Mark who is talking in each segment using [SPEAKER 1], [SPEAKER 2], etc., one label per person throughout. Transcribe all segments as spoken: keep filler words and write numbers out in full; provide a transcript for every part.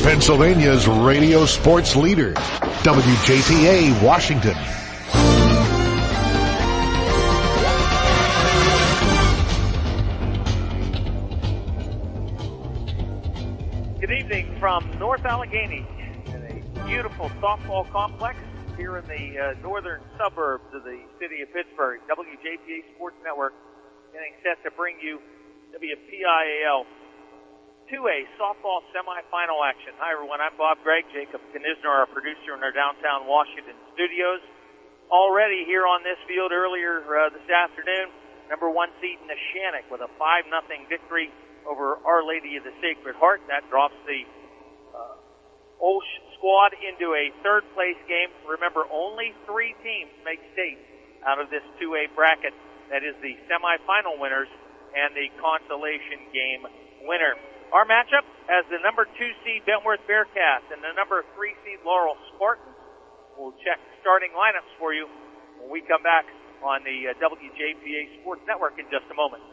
[SPEAKER 1] Pennsylvania's radio sports leader, W J P A Washington.
[SPEAKER 2] Good evening from North Allegheny in a beautiful softball complex here in the uh, northern suburbs of the city of Pittsburgh. W J P A Sports Network getting set to bring you W P I A L two A softball semifinal action. Hi everyone, I'm Bob Gregg, Jacob Knisner, our producer in our downtown Washington studios. Already here on this field earlier uh, this afternoon, number one seed Neshannock with a five nothing victory over Our Lady of the Sacred Heart. That drops the uh, Olsh squad into a third place game. Remember, only three teams make state out of this two A bracket. That is the semifinal winners and the consolation game winner. Our matchup as the number two seed Bentworth Bearcats and the number three seed Laurel Spartans. We'll check starting lineups for you when we come back on the uh, W J P A Sports Network in just a moment.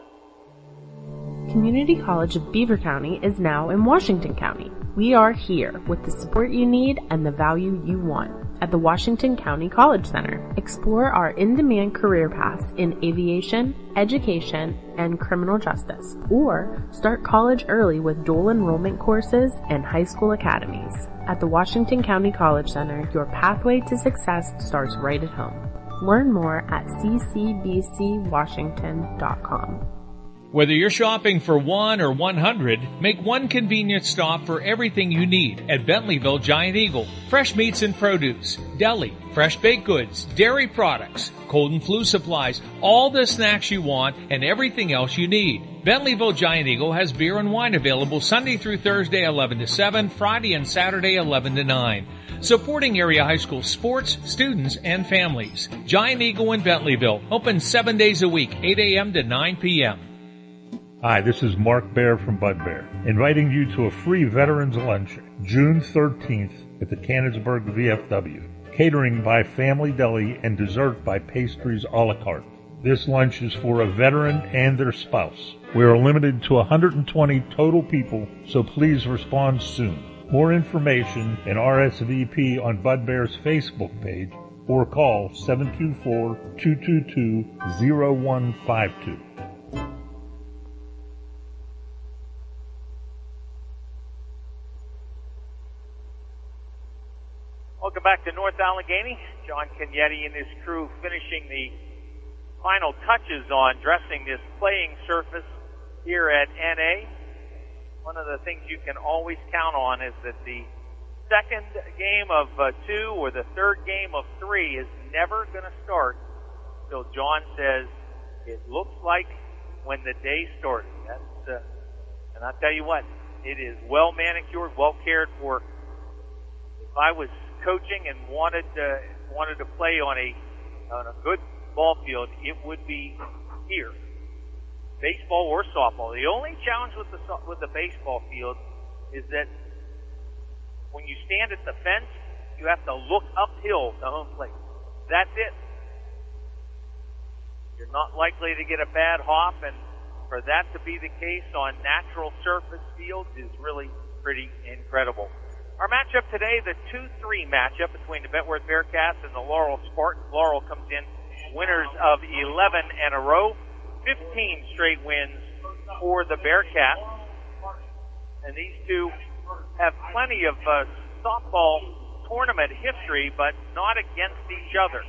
[SPEAKER 3] Community College of Beaver County is now in Washington County. We are here with the support you need and the value you want at the Washington County College Center. Explore our in-demand career paths in aviation, education, and criminal justice, or start college early with dual enrollment courses and high school academies. At the Washington County College Center, your pathway to success starts right at home. Learn more at c c b c washington dot com.
[SPEAKER 4] Whether you're shopping for one or one hundred, make one convenient stop for everything you need at Bentleyville Giant Eagle. Fresh meats and produce, deli, fresh baked goods, dairy products, cold and flu supplies, all the snacks you want and everything else you need. Bentleyville Giant Eagle has beer and wine available Sunday through Thursday eleven to seven, Friday and Saturday eleven to nine. Supporting area high school sports, students, and families. Giant Eagle in Bentleyville, open seven days a week, eight a.m. to nine p.m.
[SPEAKER 5] Hi, this is Mark Baer from Bud Bear, inviting you to a free Veterans Lunch June thirteenth at the Canonsburg V F W. Catering by Family Deli and dessert by Pastries a la carte. This lunch is for a veteran and their spouse. We are limited to one hundred twenty total people, so please respond soon. More information and R S V P on Bud Bear's Facebook page or call seven two four, two two two, zero one five two.
[SPEAKER 2] Welcome back to North Allegheny. John Cagnetti and his crew finishing the final touches on dressing this playing surface here at N A. One of the things you can always count on is that the second game of uh, two or the third game of three is never going to start until John says it looks like when the day started. That's, uh, and I'll tell you what, it is well manicured, well cared for. If I was coaching and wanted to, wanted to play on a on a good ball field, it would be here. Baseball or softball. The only challenge with the with the baseball field is that when you stand at the fence, you have to look uphill to home plate. That's it. You're not likely to get a bad hop, and for that to be the case on natural surface fields is really pretty incredible. Our matchup today, the two three matchup between the Bentworth Bearcats and the Laurel Spartans. Laurel comes in winners of eleven in a row, fifteen straight wins for the Bearcats. And these two have plenty of uh, softball tournament history, but not against each other.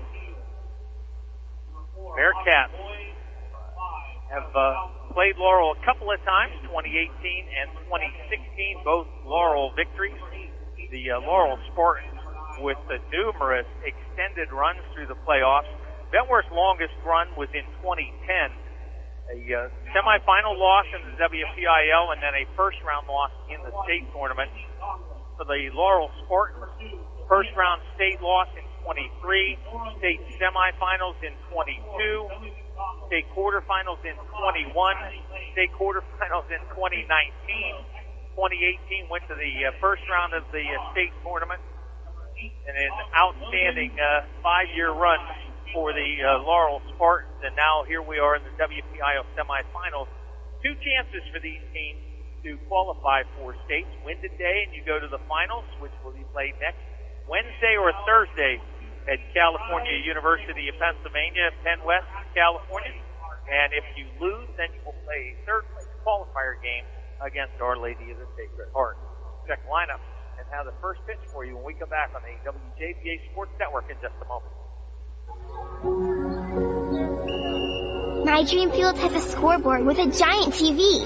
[SPEAKER 2] Bearcats have uh, played Laurel a couple of times, twenty eighteen and twenty sixteen, both Laurel victories. The uh, Laurel Spartans with the numerous extended runs through the playoffs. Bentworth's longest run was in twenty ten, a uh, semifinal loss in the W P I L and then a first-round loss in the state tournament. For the Laurel Spartans, first-round state loss in twenty-three, state semifinals in twenty-two, state quarterfinals in twenty-one, state quarterfinals in twenty nineteen. twenty eighteen went to the uh, first round of the uh, state tournament, and an outstanding uh, five-year run for the uh, Laurel Spartans, and now here we are in the W P I L semifinals. Two chances for these teams to qualify for states. Win today and you go to the finals, which will be played next Wednesday or Thursday at California University of Pennsylvania, Penn West, California. And if you lose, then you will play a third place qualifier game against Our Lady of the Sacred Heart. Check lineup and have the first pitch for you when we come back on the W J P A Sports Network in just a moment.
[SPEAKER 6] My Dream Field has a scoreboard with a giant T V.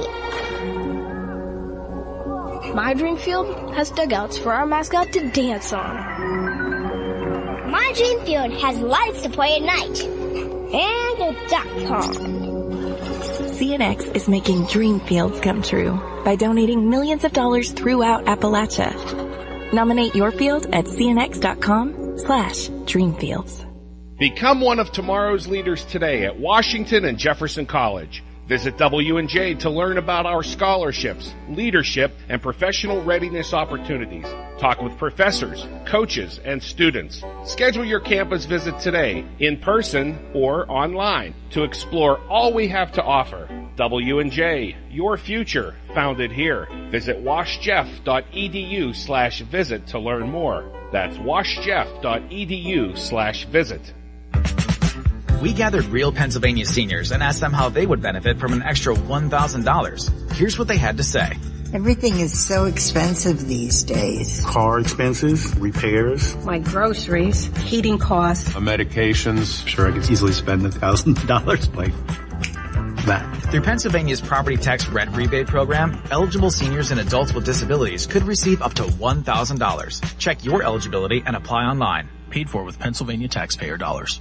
[SPEAKER 7] My Dream Field has dugouts for our mascot to dance on.
[SPEAKER 6] My Dream Field has lights to play at night. And a duck pond.
[SPEAKER 8] C N X is making dream fields come true by donating millions of dollars throughout Appalachia. Nominate your field at cnx.com slash dreamfields.
[SPEAKER 9] Become one of tomorrow's leaders today at Washington and Jefferson College. Visit W and J to learn about our scholarships, leadership, and professional readiness opportunities. Talk with professors, coaches, and students. Schedule your campus visit today, in person or online, to explore all we have to offer. W and J, your future, founded here. Visit washjeff.edu slash visit to learn more. That's washjeff.edu slash visit.
[SPEAKER 10] We gathered real Pennsylvania seniors and asked them how they would benefit from an extra one thousand dollars. Here's what they had to say.
[SPEAKER 11] Everything is so expensive these days.
[SPEAKER 12] Car expenses, repairs.
[SPEAKER 13] My groceries, heating costs.
[SPEAKER 12] My medications. Sure, I could easily spend a thousand dollars like that.
[SPEAKER 10] Through Pennsylvania's property tax rent rebate program, eligible seniors and adults with disabilities could receive up to one thousand dollars. Check your eligibility and apply online.
[SPEAKER 14] Paid for with Pennsylvania taxpayer dollars.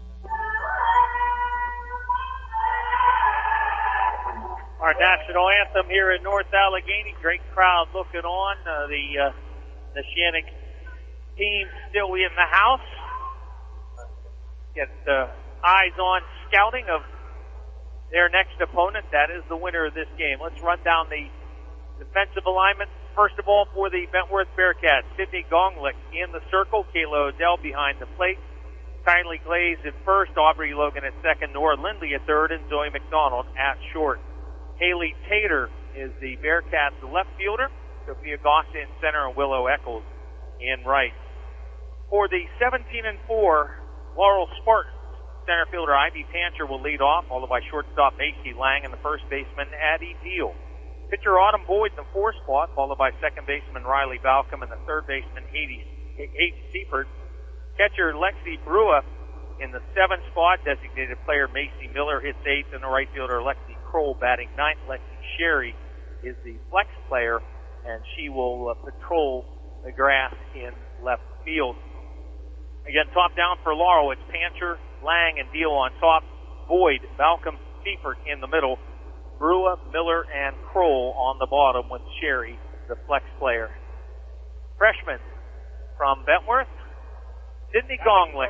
[SPEAKER 2] Our national anthem here in North Allegheny. Great crowd looking on. Uh, the uh, the Shannon team still in the house. Get uh, eyes on scouting of their next opponent. That is the winner of this game. Let's run down the defensive alignment. First of all, for the Bentworth Bearcats, Sydney Gonglick in the circle. Kayla Odell behind the plate. Kylie Glaze at first. Aubrey Logan at second. Nora Lindley at third. And Zoe McDonald at short. Haley Tater is the Bearcats' left fielder. Sophia Goss in center and Willow Eccles in right. For the seventeen and four Laurel Spartans, center fielder Ivy Pancher will lead off, followed by shortstop Macy Lang and the first baseman Addie Deal. Pitcher Autumn Boyd in the fourth spot, followed by second baseman Riley Balcom and the third baseman Haiti Seifert. Catcher Lexi Brua in the seventh spot, designated player Macy Miller hits eighth, and the right fielder Lexi Kroll batting ninth. Lexi Sherry is the flex player, and she will uh, patrol the grass in left field. Again, top down for Laurel, it's Pancher, Lang, and Deal on top. Boyd, Balcom, Seifert in the middle. Brua, Miller, and Kroll on the bottom with Sherry, the flex player. Freshman from Bentworth, Sydney Gonglick.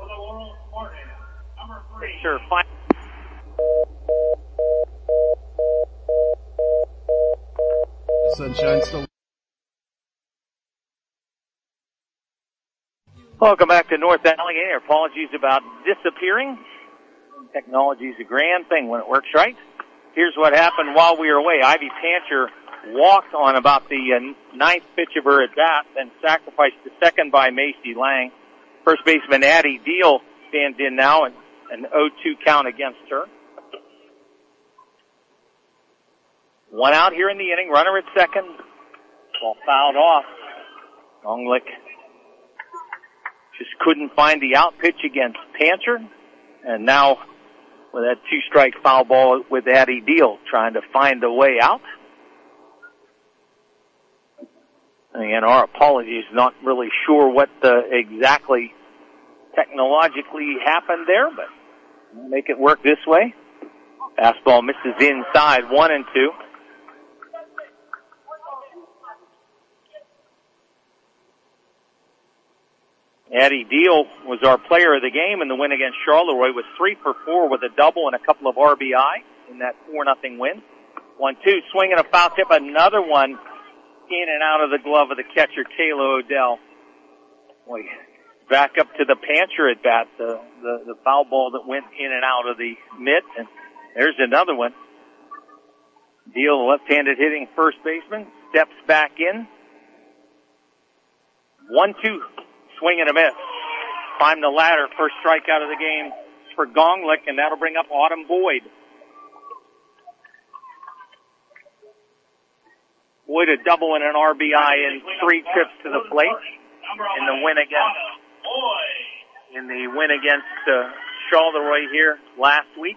[SPEAKER 2] Sure, fine.
[SPEAKER 1] Sunshine still.
[SPEAKER 2] Welcome back to North Allegheny. Our apologies about disappearing. Technology is a grand thing when it works right. Here's what happened while we were away. Ivy Pancher walked on about the uh, ninth pitch of her at bat, then sacrificed to second by Macy Lang. First baseman Addie Deal stands in now, and an oh two count against her. One out here in the inning, runner at second. Ball fouled off. Gonglick just couldn't find the out pitch against Pancher. And now with that two-strike foul ball with Addie Deal trying to find a way out. And again, our apologies, not really sure what uh, exactly technologically happened there, but we'll make it work this way. Fastball misses inside, one and two. Addie Deal was our player of the game, and the win against Charleroi was three for four with a double and a couple of R B I in that four nothing win. One two, swing and a foul tip, another one in and out of the glove of the catcher, Kayla Odell. Boy, back up to the Pancher at bat, the, the, the foul ball that went in and out of the mitt, and there's another one. Deal, left-handed hitting first baseman, steps back in. One, two, swing and a miss. Climb the ladder, first strikeout of the game for Gonglik, and that'll bring up Autumn Boyd. Boyd a double and an R B I in three trips to the plate in the win against in the win against uh, Charleroi here last week.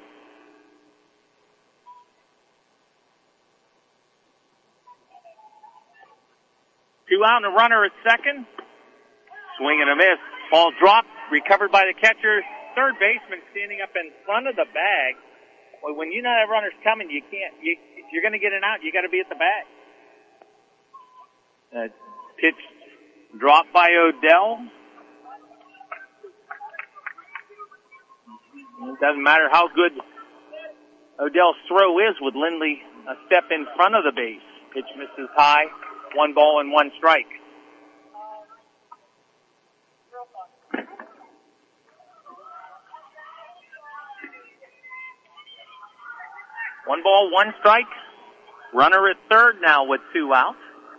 [SPEAKER 2] Two out and a runner at second. Swing and a miss. Ball dropped, recovered by the catcher. Third baseman standing up in front of the bag. Well, when you know that runner's coming, you can't. You, if you're going to get an out, you got to be at the bag. Uh, pitch dropped by Odell. It doesn't matter how good Odell's throw is with Lindley a step in front of the base. Pitch misses high. One ball and one strike. One ball, one strike. Runner at third now with two outs.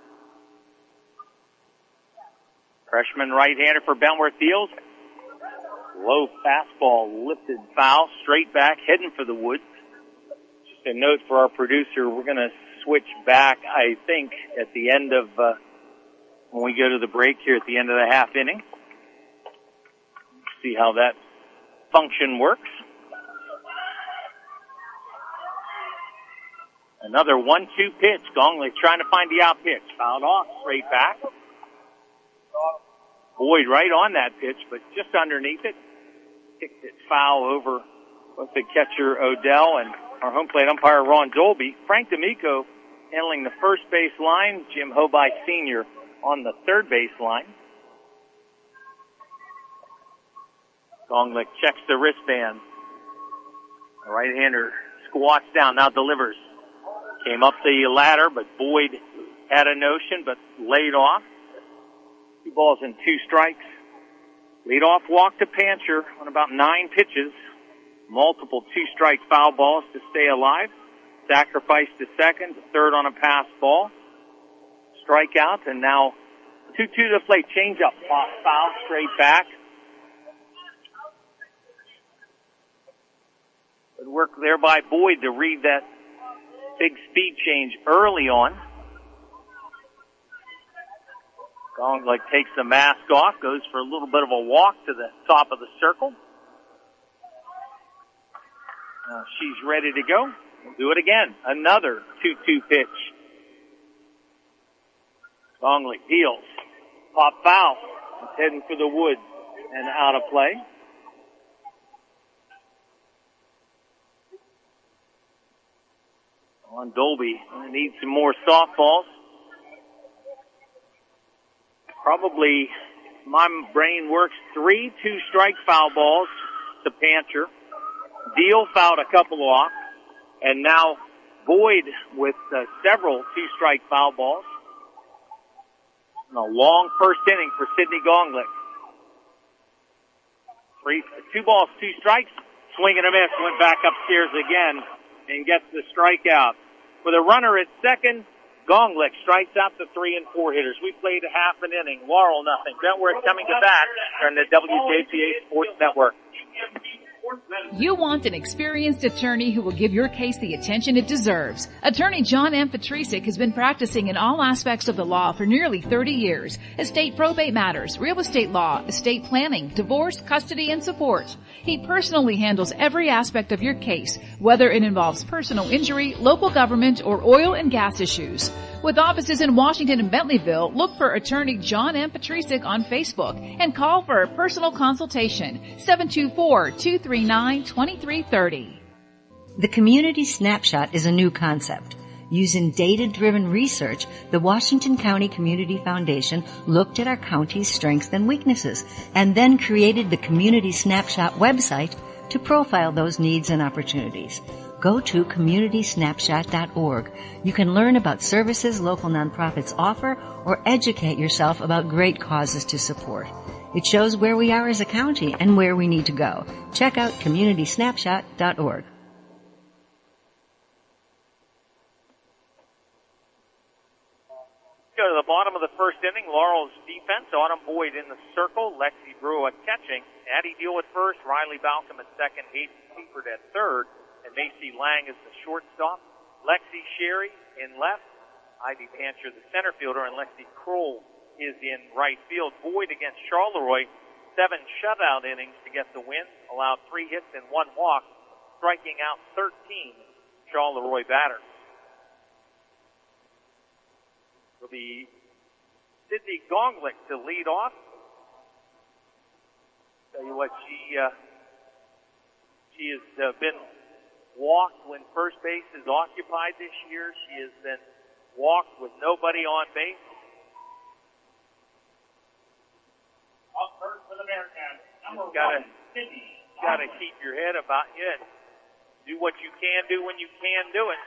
[SPEAKER 2] Freshman right-hander for Bentworth Eels. Low fastball, lifted foul, straight back, heading for the woods. Just a note for our producer, we're going to switch back, I think, at the end of, uh, when we go to the break here at the end of the half inning. See how that function works. Another one two pitch. Gongley trying to find the out pitch. Fouled off, straight back. Boyd right on that pitch, but just underneath it. Kicked it foul over with the catcher Odell and our home plate umpire Ron Dolby. Frank D'Amico handling the first base line. Jim Hoby Senior on the third base line. Gonglick checks the wristband. The right-hander squats down, now delivers. Came up the ladder, but Boyd had a notion, but laid off. Two balls and two strikes. Leadoff walk to Pancher on about nine pitches. Multiple two-strike foul balls to stay alive. Sacrifice to second, third on a pass ball. Strikeout, and now two two to the plate. Change up, foul, straight back. Good work there by Boyd to read that big speed change early on. Gonglick takes the mask off, goes for a little bit of a walk to the top of the circle. Now she's ready to go. We'll do it again. Another two two pitch. Gonglick deals. Pop foul. It's heading for the woods and out of play. On Dolby. Needs some more softballs. Probably, my brain works, three two-strike foul balls to Pancher. Deal fouled a couple off. And now Boyd with uh, several two-strike foul balls. And a long first inning for Sidney Gonglick. Three, two balls, two strikes. Swing and a miss. Went back upstairs again and gets the strikeout. With a runner at second, Gonglick strikes out the three and four hitters. We played a half an inning. Laurel nothing. Bentworth coming to bat on the W J P A Sports Network.
[SPEAKER 15] You want an experienced attorney who will give your case the attention it deserves. Attorney John M. Petrisic has been practicing in all aspects of the law for nearly thirty years. Estate probate matters, real estate law, estate planning, divorce, custody, and support. He personally handles every aspect of your case, whether it involves personal injury, local government, or oil and gas issues. With offices in Washington and Bentleyville, look for attorney John M. Petrisic on Facebook and call for a personal consultation, seven two four, two three nine, two three three zero.
[SPEAKER 16] The Community Snapshot is a new concept. Using data-driven research, the Washington County Community Foundation looked at our county's strengths and weaknesses and then created the Community Snapshot website to profile those needs and opportunities. Go to community snapshot dot org. You can learn about services local nonprofits offer or educate yourself about great causes to support. It shows where we are as a county and where we need to go. Check out community snapshot dot org.
[SPEAKER 2] of the first inning, Laurel's defense, Autumn Boyd in the circle, Lexi Brua catching, Addie Deal at first, Riley Balcom at second, Hayden Seifert at third, and Macy Lang is the shortstop. Lexi Sherry in left, Ivy Pancher the center fielder, and Lexi Kroll is in right field. Boyd against Charleroi, seven shutout innings to get the win, allowed three hits and one walk, striking out thirteen Charleroi batters. It'll be Sydney Gonglick to lead off. Tell you what, she uh, she has uh, been walked when first base is occupied this year. She has been walked with nobody on base.
[SPEAKER 17] Up first for the Bearcats, number
[SPEAKER 2] Just gotta,
[SPEAKER 17] one, Sydney.
[SPEAKER 2] Gotta keep your head about you and do what you can do when you can do it.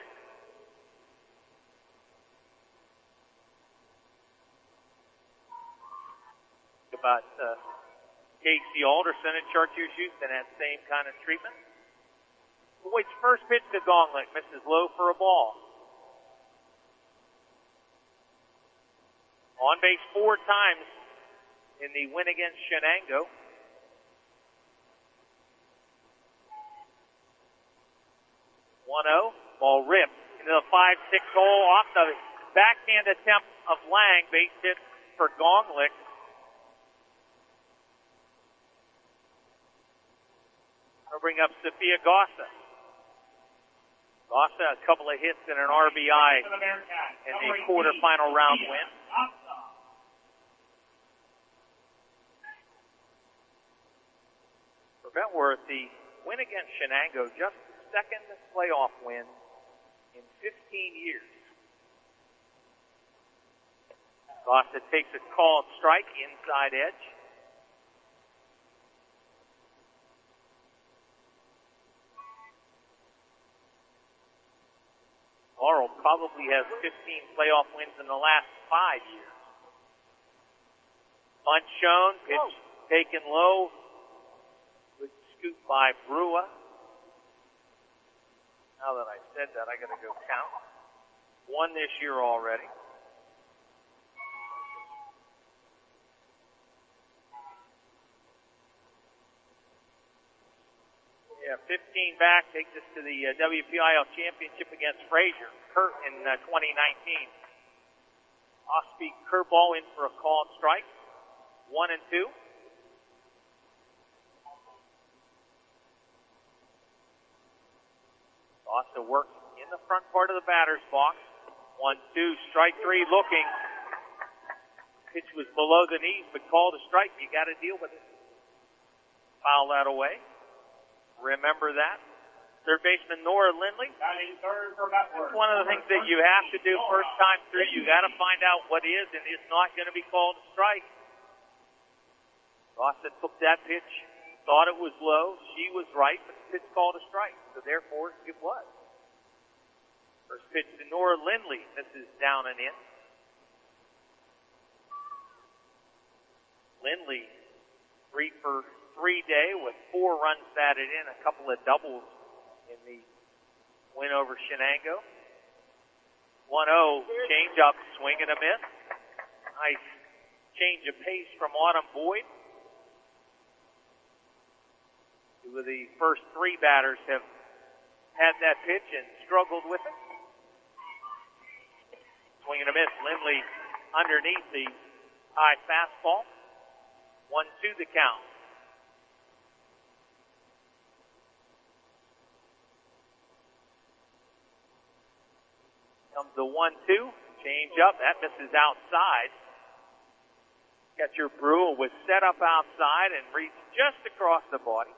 [SPEAKER 2] About uh, Casey Alderson at Chartiers Houston, that same kind of treatment. Boyd's first pitch to Gonglick, misses low for a ball. On base four times in the win against Shenango. one oh, ball ripped into the five six hole off the backhand attempt of Lang, base hit for Gonglick. I'll bring up Sophia Gossa. Gossa, a couple of hits and an R B I in the quarterfinal round win. For Bentworth, the win against Shenango, just the second playoff win in fifteen years. Gossa takes a called strike, inside edge. Laurel probably has fifteen playoff wins in the last five years. Bunt shown, pitch taken low. Good scoop by Brua. Now that I said that, I gotta go count. One this year already. Yeah, fifteen back takes us to the uh, W P I L championship against Fraser Kurt in uh, twenty nineteen. Off-speed curveball in for a called strike. One and two. Also works in the front part of the batter's box. One, two, strike three looking. Pitch was below the knees, but called a strike. You got to deal with it. Foul that away. Remember that. Third baseman Nora Lindley. That's one of the things that you have to do first time through. You got to find out what is and is not going to be called a strike. Gossa took that pitch, thought it was low. She was right, but the pitch called a strike. So therefore, it was. First pitch to Nora Lindley. This is down and in. Lindley, three for three day with four runs batted in, a couple of doubles in the win over Shenango. one oh, change up, swing and a miss. Nice change of pace from Autumn Boyd. Two of the first three batters have had that pitch and struggled with it. Swing and a miss. Lindley underneath the high fastball. one two the count. Comes the one two, change up, that misses outside. Catcher Brua was set up outside and reached just across the body.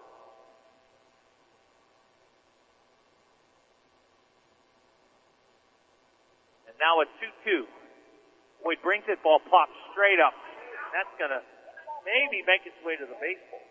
[SPEAKER 2] And now a two two. Boyd brings it, ball pops straight up. That's gonna maybe make its way to the baseball.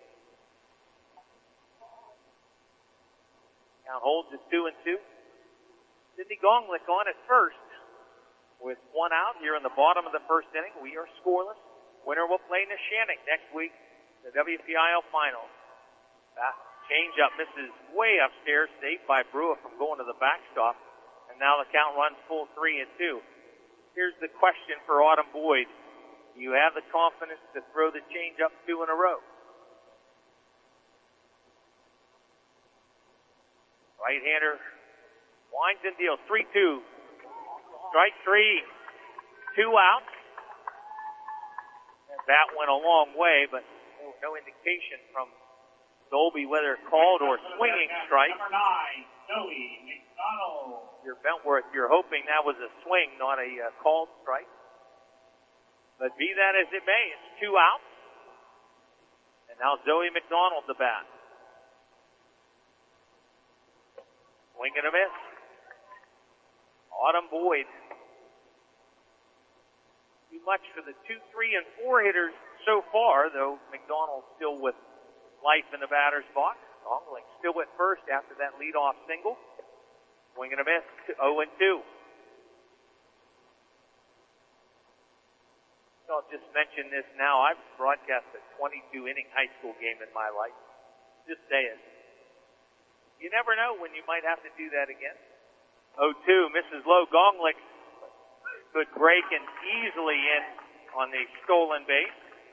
[SPEAKER 2] Count holds at two and two. Sydney Gonglick on at first with one out here in the bottom of the first inning. We are scoreless. Winner will play Neshannock next week, the W P I L Finals. That change up misses way upstairs, saved by Brua from going to the backstop. And now the count runs full three and two. here's the question for Autumn Boyd. Do you have the confidence to throw the change-up two in a row? Right-hander winds and deals. three two. Strike three. Two outs. And that went a long way, but no, no indication from Dolby whether called or swinging strike.
[SPEAKER 17] Number nine, Joey McDonald.
[SPEAKER 2] Your Bentworth, you're hoping that was a swing, not a uh, called strike. But be that as it may, it's two outs. And now Zoe McDonald the bat. Swing and a miss. Autumn Boyd. Too much for the two, three, and four hitters so far, though McDonald still with life in the batter's box. Gongling still at first after that leadoff single. Swing and a miss to oh and two. I'll just mention this now. I've broadcast a twenty-two inning high school game in my life. Just say it. You never know when you might have to do that again. oh two, Missus Lowe. Gonglik could break and easily in on the stolen base.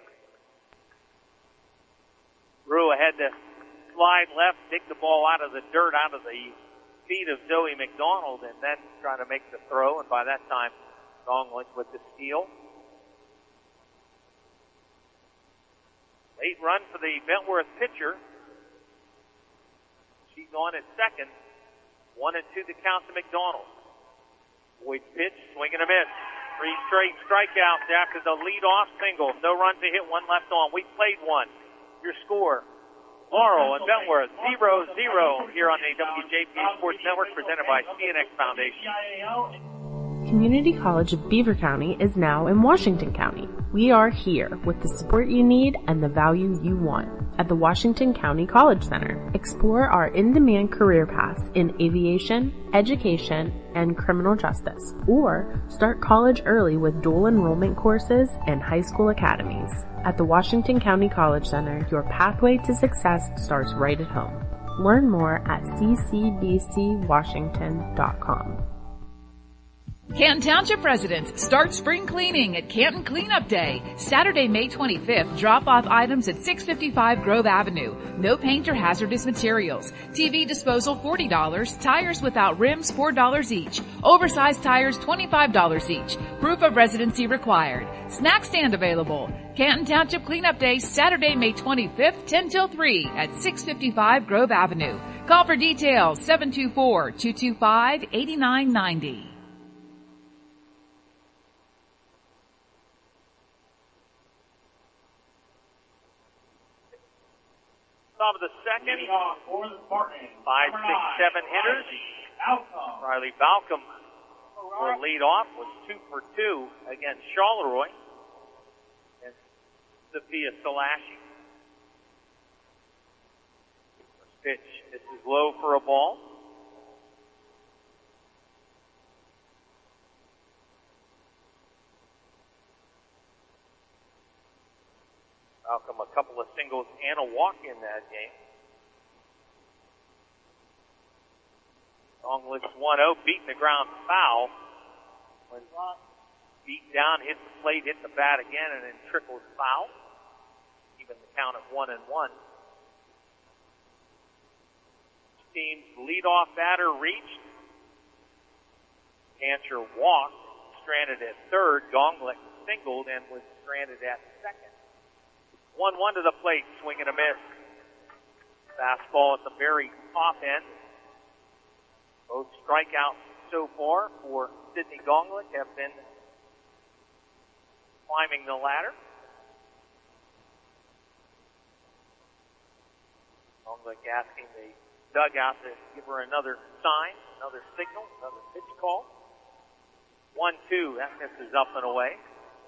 [SPEAKER 2] Rua had to slide left, dig the ball out of the dirt, out of the feet of Zoe McDonald, and then try to make the throw. And by that time, Gonglik with the steal. Late run for the Bentworth pitcher. She's on at second. One and two to count to McDonald. Boyd pitch, swing and a miss. Three straight strikeouts after the leadoff single. No runs to hit, one left on. We played one. Your score, Laurel and Bentworth, zero zero here on the W J P A Sports Network, presented by C N X Foundation.
[SPEAKER 3] Community College of Beaver County is now in Washington County. We are here with the support you need and the value you want at the Washington County College Center. Explore our in-demand career paths in aviation, education, and criminal justice, or start college early with dual enrollment courses and high school academies. At the Washington County College Center, your pathway to success starts right at home. Learn more at c c b c washington dot com.
[SPEAKER 15] Canton Township residents, start spring cleaning at Canton Cleanup Day. Saturday, May twenty-fifth, drop off items at six fifty-five Grove Avenue. No paint or hazardous materials. T V disposal forty dollars. Tires without rims four dollars each. Oversized tires twenty-five dollars each. Proof of residency required. Snack stand available. Canton Township Cleanup Day, Saturday, May twenty-fifth, ten till three at six fifty-five Grove Avenue. Call for details, seven two four, two two five, eight nine nine zero.
[SPEAKER 2] Top of the second. Five, six, seven hitters. Riley Balcom will lead off, was two for two against Charleroi. And Sophia Salashi. First pitch, this is low for a ball. Malcolm, a couple of singles and a walk in that game. Gonglik's one oh, beating the ground foul. When beat down, hit the plate, hit the bat again, and then trickles foul. Even the count at one and one. Team's leadoff batter reached. Cantor walked, stranded at third. Gonglik singled and was stranded at second. one one to the plate, swing and a miss. Fastball at the very top end. Both strikeouts so far for Sydney Gonglik have been climbing the ladder. Gonglik asking the dugout to give her another sign, another signal, another pitch call. one two, that misses up and away.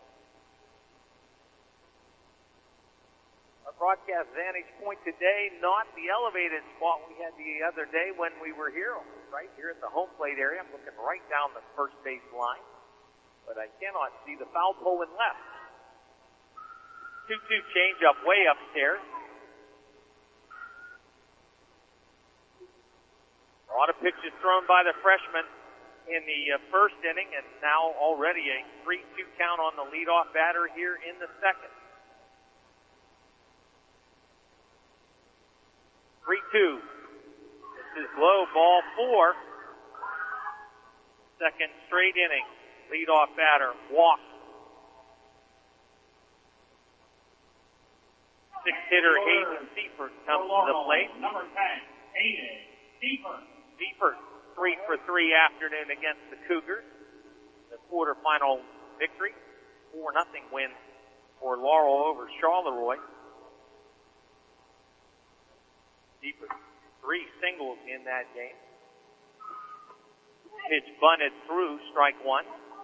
[SPEAKER 2] Broadcast vantage point today, not the elevated spot we had the other day when we were here, right here at the home plate area. I'm looking right down the first base line, but I cannot see the foul pole and left. two two change up way upstairs. A lot of pitches thrown by the freshman. in the uh, first inning, and now already a three two count on the leadoff batter here in the second. three two. This is low, ball four. Second straight inning. Leadoff batter, walk. Six-hitter Hayden Seifert comes to the plate.
[SPEAKER 17] Number ten, Hayden Seifert.
[SPEAKER 2] Seifert, three for three afternoon against the Cougars. The quarterfinal victory, four nothing win for Laurel over Charleroi. Seifert, three singles in that game. Pitch bunted through, strike one.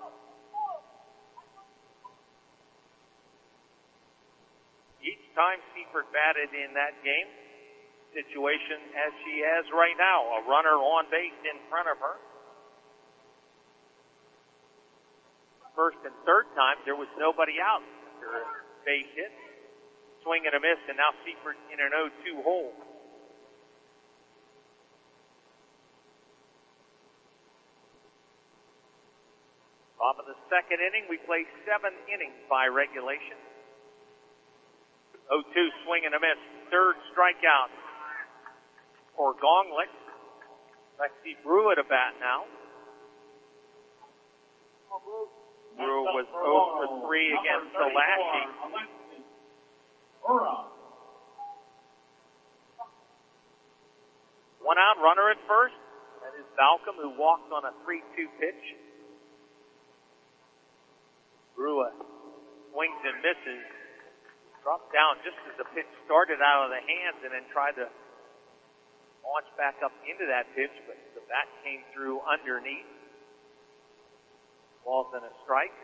[SPEAKER 2] Each time Seifert batted in that game, situation as she has right now, a runner on base in front of her. First and third time, there was nobody out. Her base hit, swing and a miss, and now Seifert in an oh two hole. Top of the second inning, we play seven innings by regulation. oh two swing and a miss. Third strikeout for Gonglik. Lexi Brew at a bat now. Brew was oh for three against Lasky. One out, runner at first. That is Balcom, who walked on a three two pitch. Brew swings and misses. Dropped down just as the pitch started out of the hands and then tried to launch back up into that pitch, but the bat came through underneath. Ball's in a strike.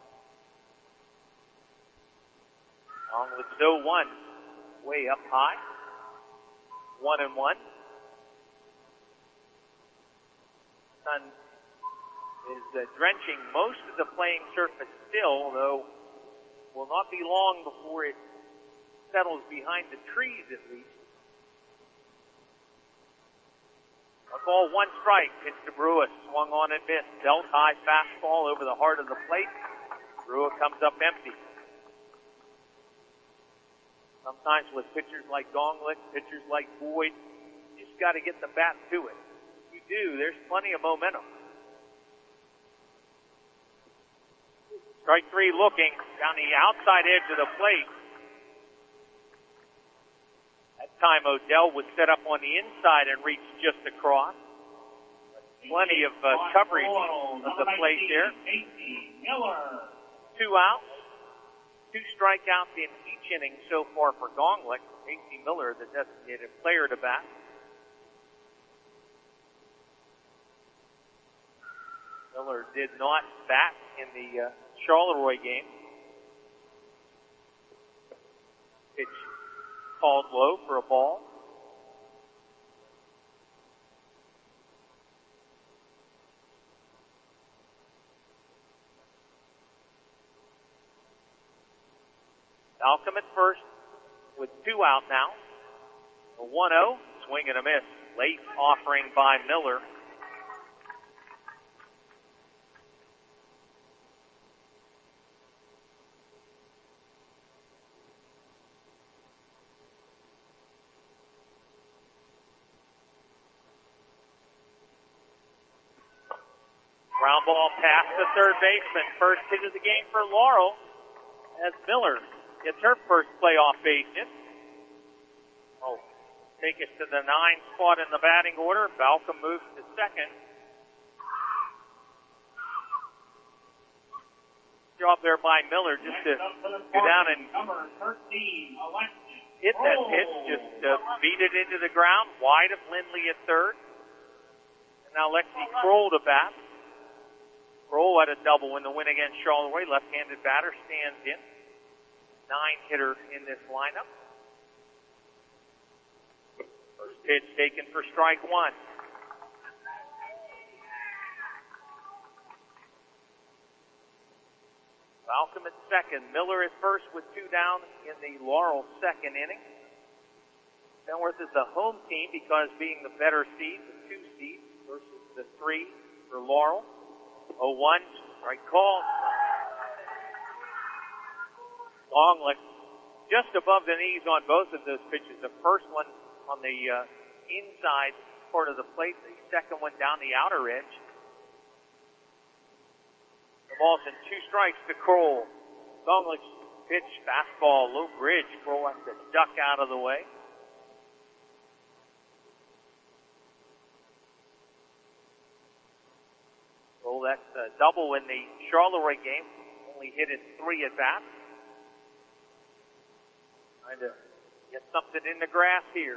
[SPEAKER 2] On with oh one, way up high. One and one. Sun is uh, drenching most of the playing surface still, though will not be long before it settles behind the trees at least. A ball, one strike. Pitch to Brewer. Swung on and missed. Dealt high fastball over the heart of the plate. Brewer comes up empty. Sometimes with pitchers like Gonglik, pitchers like Boyd, you just got to get the bat to it. If you do, there's plenty of momentum. Strike three looking down the outside edge of the plate. That time Odell was set up on the inside and reached just across. Plenty of uh, coverage of the plate there. Two outs. Two strikeouts in each inning so far for Gonglik. A C Miller, the designated player to bat. Miller did not bat in the uh, Charleroi game. Pitch called low for a ball. Malcolm at first with two out now. A one oh, swing and a miss. Late offering by Miller. Ground ball past the third baseman. First hit of the game for Laurel as Miller gets her first playoff base hit. Oh, take us to the nine spot in the batting order. Balcom moves to second. Job there by Miller just to go down and hit that pitch. Just uh, beat it into the ground. Wide of Lindley at third. And now Lexi Kroll to bat. Kroll had a double in the win against Charleroi. Left-handed batter stands in. Nine hitter in this lineup. First pitch taken for strike one. Malcolm at second. Miller at first with two down in the Laurel second inning. Penworth is the home team because being the better seed, the two seed versus the three for Laurel. oh one, right call. Longlet just above the knees on both of those pitches. The first one on the uh, inside part of the plate, the second one down the outer edge. The ball's in two strikes to Kroll. Longlet's pitch, fastball, low bridge. Kroll has to duck out of the way. Kroll, that's a double in the Charleroi game. Only hit in three at bats. Trying to get something in the grass here.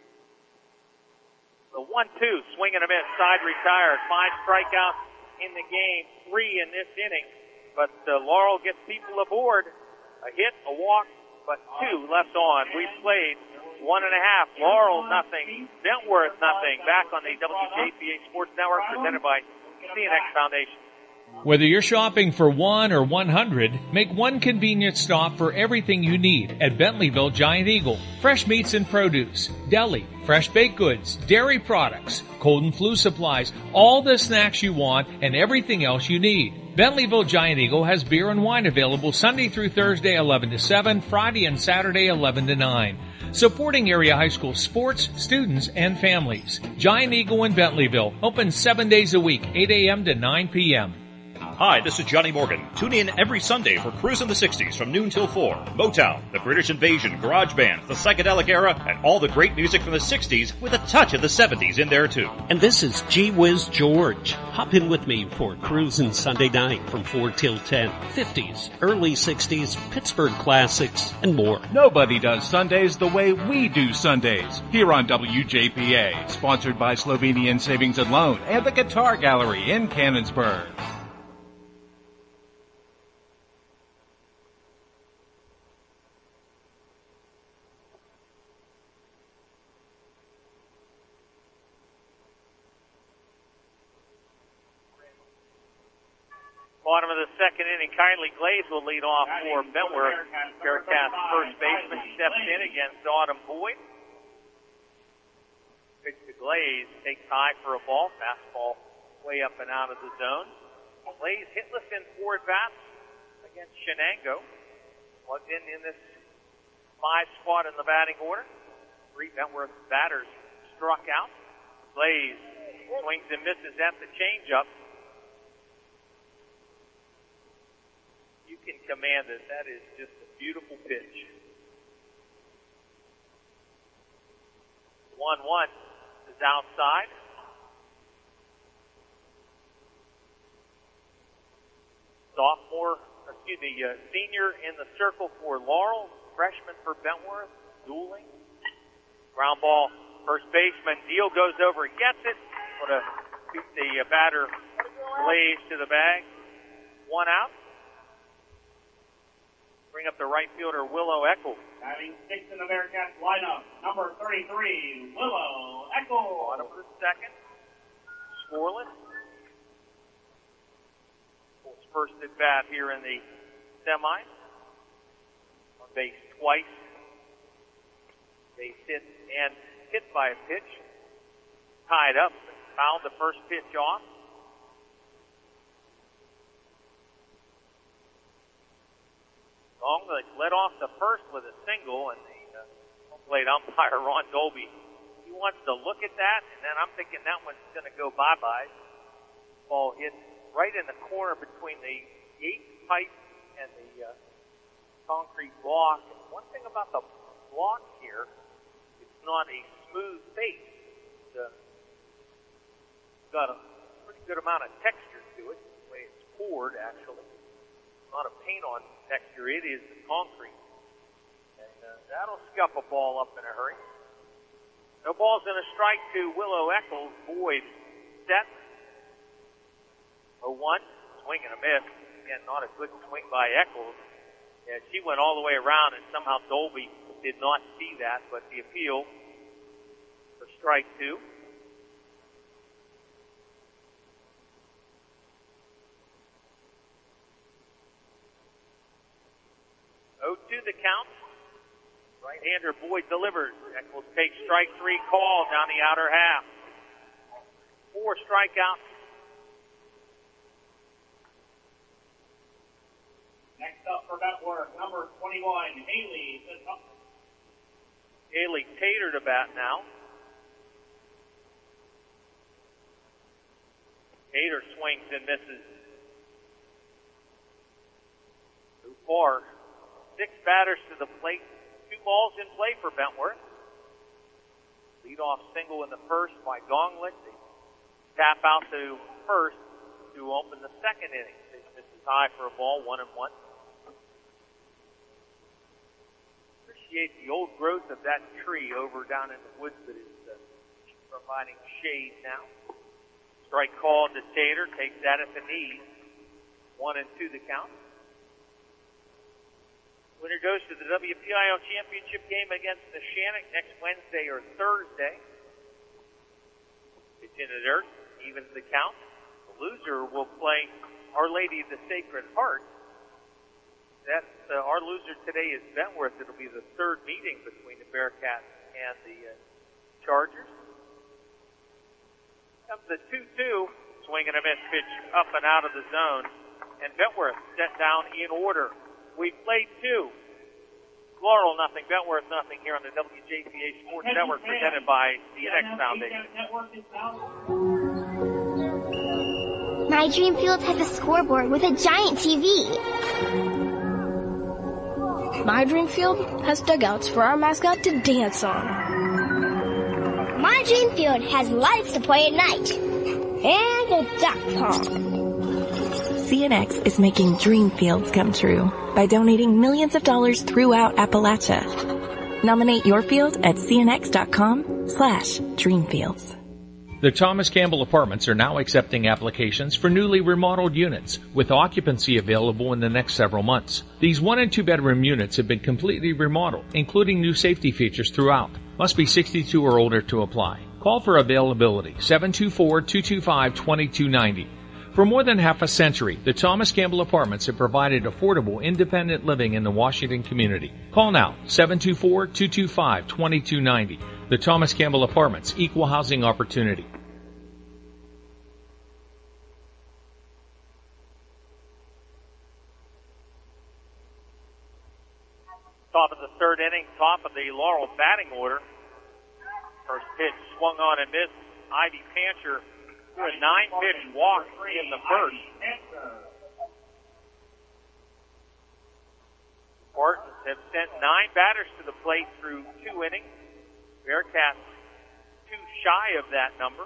[SPEAKER 2] The one two, swing and a miss, side retired. Five strikeouts in the game, three in this inning. But uh, Laurel gets people aboard. A hit, a walk, but two left on. We played one and a half. Laurel nothing. Bentworth nothing. Back on the W J P A Sports Network presented by C N X Foundation.
[SPEAKER 4] Whether you're shopping for one or one hundred, make one convenient stop for everything you need at Bentleyville Giant Eagle. Fresh meats and produce, deli, fresh baked goods, dairy products, cold and flu supplies, all the snacks you want and everything else you need. Bentleyville Giant Eagle has beer and wine available Sunday through Thursday eleven to seven, Friday and Saturday eleven to nine. Supporting area high school sports, students, and families. Giant Eagle in Bentleyville, open seven days a week, eight a.m. to nine p.m.
[SPEAKER 18] Hi, this is Johnny Morgan. Tune in every Sunday for Cruise in the sixties from noon till four. Motown, the British Invasion, garage bands, the psychedelic era, and all the great music from the sixties with a touch of the seventies in there too.
[SPEAKER 19] And this is Gee Whiz George. Hop in with me for Cruisin' Sunday night from four till ten. fifties, early sixties, Pittsburgh classics, and more.
[SPEAKER 20] Nobody does Sundays the way we do Sundays here on W J P A. Sponsored by Slovenian Savings and Loan and the Guitar Gallery in Cannonsburg.
[SPEAKER 2] Bottom of the second inning, Kindly Glaze will lead off for Bentworth. Bearcats first baseman steps in against Autumn Boyd. Pitch to Glaze, takes high for a ball. Fastball way up and out of the zone. Glaze hitless in four at bats against Shenango. Plugged in in this five spot in the batting order. Three Bentworth batters struck out. Glaze swings and misses at the changeup. You can command it. That is just a beautiful pitch. one one is outside. Sophomore, excuse me, uh, senior in the circle for Laurel. Freshman for Bentworth. Dueling. Ground ball. First baseman. Deal goes over. Gets it. What a beat the uh, batter Glaze to the bag. One out. Bring up the right fielder, Willow Eccles.
[SPEAKER 17] Batting sixth in the Bearcats lineup, number thirty-three, Willow Eccles.
[SPEAKER 2] Bottom of the second. Scoreless. His first at bat here in the semi. On base twice. Base hit and hit by a pitch. Tied up. Fouled the first pitch off. Longlet led off the first with a single, and the uh, plate umpire, Ron Dolby, he wants to look at that, and then I'm thinking that one's going to go bye-bye. Ball hit right in the corner between the gate pipe and the uh, concrete block. And one thing about the block here, it's not a smooth face. It's uh, got a pretty good amount of texture to it, the way it's poured, actually. Not a paint-on texture, it is the concrete. And uh, that'll scuff a ball up in a hurry. No balls and a strike to Willow Eccles. Boyd set. oh one, swing and a miss. Again, not a good swing by Eccles. Yeah, she went all the way around, and somehow Dolby did not see that, but the appeal for strike two. oh two the count. Right-hander Boyd delivers. Eccles takes strike three, call down the outer half. Four strikeouts
[SPEAKER 17] up for Betworth, number twenty-one, Haley.
[SPEAKER 2] Haley Tater to bat now. Tater swings and misses. So far, six batters to the plate, two balls in play for Bentworth. Leadoff single in the first by Gonglik. They tap out to first to open the second inning. This is high for a ball, one and one. Appreciate the old growth of that tree over down in the woods that is uh, providing shade now. Strike called to Tater, takes that at the knees. One and two the count. Winner goes to the W P I L Championship game against the Shannock next Wednesday or Thursday. It's in the dirt, evens the count. The loser will play Our Lady of the Sacred Heart. That's uh, our loser today is Bentworth. It'll be the third meeting between the Bearcats and the uh, Chargers. Comes the two two, swing and a miss pitch up and out of the zone. And Bentworth set down in order. We've played two. Laurel nothing, Bentworth nothing here on the W J P A Sports Network presented by C N X Foundation.
[SPEAKER 6] My Dream Field has a scoreboard with a giant T V.
[SPEAKER 7] My Dream Field has dugouts for our mascot to dance on.
[SPEAKER 6] My Dream Field has lights to play at night. And a duck pond.
[SPEAKER 8] C N X is making dream fields come true by donating millions of dollars throughout Appalachia. Nominate your field at cnx.com slash dreamfields.
[SPEAKER 4] The Thomas Campbell Apartments are now accepting applications for newly remodeled units, with occupancy available in the next several months. These one and two bedroom units have been completely remodeled, including new safety features throughout. Must be sixty-two or older to apply. Call for availability, seven two four, two two five, two two nine zero. For more than half a century, the Thomas Campbell Apartments have provided affordable, independent living in the Washington community. Call now, seven two four, two two five, two two nine zero. The Thomas Campbell Apartments, equal housing opportunity.
[SPEAKER 2] Top of the third inning, top of the Laurel batting order. First pitch swung on and missed. Ivy Pancher threw a nine-pitch walk in the first. Spartans have sent nine batters to the plate through two innings. Bearcats too shy of that number.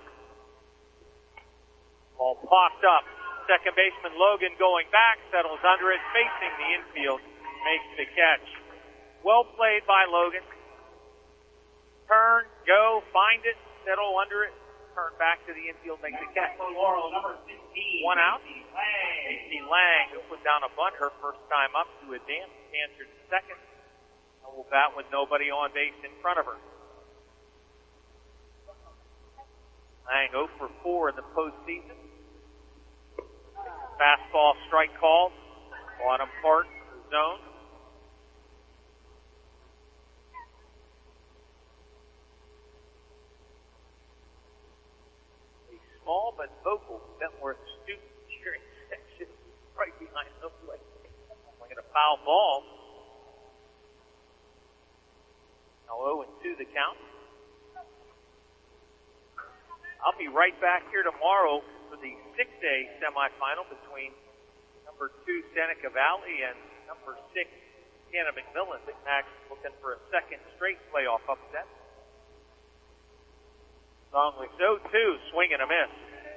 [SPEAKER 2] Ball popped up. Second baseman Logan going back, settles under it, facing the infield, makes the catch. Well played by Logan. Turn, go, find it, settle under it, turn back to the infield, make the catch. One out. Casey Lang, who put down a bunt her first time up, to advance. Answered second. And will bat with nobody on base in front of her. Lang oh for four in the postseason. Fastball strike called. Bottom part of the zone. A small but vocal Bentworth student cheering section right behind the plate. Swinging a foul ball. Now oh and two the count. I'll be right back here tomorrow for the six A semifinal between number two Seneca Valley and number six Hannah McMillan. Big Mac looking for a second straight playoff upset. Gonglik's oh two, swing and a miss.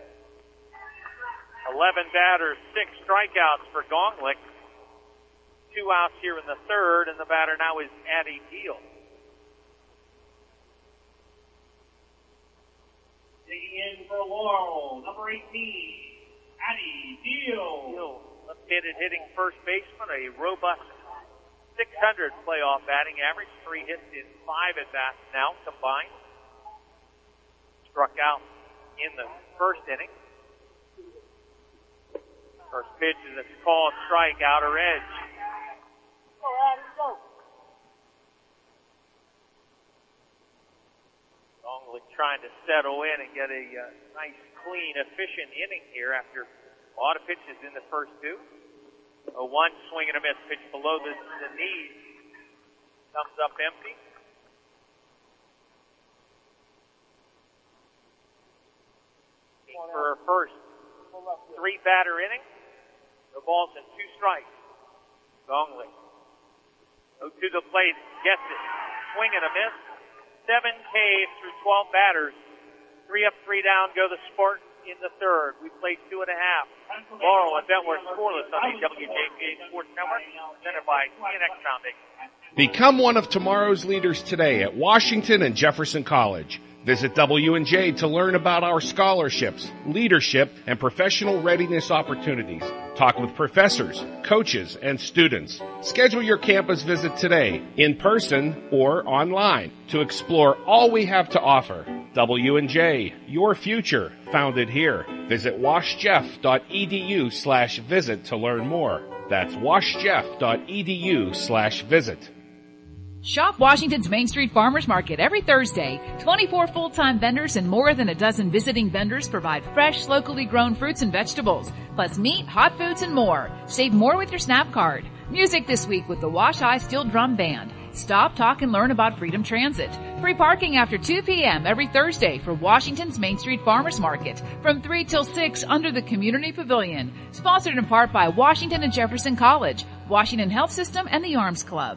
[SPEAKER 2] eleven batters, six strikeouts for Gonglik. Two outs here in the third, and the batter now is Addie Deal.
[SPEAKER 17] Digging in for Laurel, number eighteen, Addie Deal.
[SPEAKER 2] Deal, left-handed hitting first baseman, a robust six hundred playoff batting average, three hits in five at-bats now combined. Struck out in the first inning. First pitch is a called strike, outer edge. Gonglik trying to settle in and get a uh, nice, clean, efficient inning here after a lot of pitches in the first two. A one, swing and a miss. Pitch below the, the knees. Comes up empty. For her first three batter inning. The ball's in two strikes. Gongley. Go to the plate. Gets it. Swing and a miss. Seven Ks through twelve batters. Three up, three down. Go the Spartans in the third. We played two and a half. Laurel and Bentworth scoreless on the W J P A Sports Network, presented by C N X Foundation.
[SPEAKER 9] Become one of tomorrow's leaders today at Washington and Jefferson College. Visit W and J to learn about our scholarships, leadership, and professional readiness opportunities. Talk with professors, coaches, and students. Schedule your campus visit today, in person or online, to explore all we have to offer. W and J, your future, founded here. Visit washjeff.edu slash visit to learn more. That's washjeff.edu slash visit.
[SPEAKER 15] Shop Washington's Main Street Farmers Market every Thursday. twenty-four full-time vendors and more than a dozen visiting vendors provide fresh, locally grown fruits and vegetables, plus meat, hot foods, and more. Save more with your SNAP card. Music this week with the Wash High Steel Drum Band. Stop, talk, and learn about Freedom Transit. Free parking after two p.m. every Thursday for Washington's Main Street Farmers Market from three till six under the Community Pavilion. Sponsored in part by Washington and Jefferson College, Washington Health System, and the Arms Club.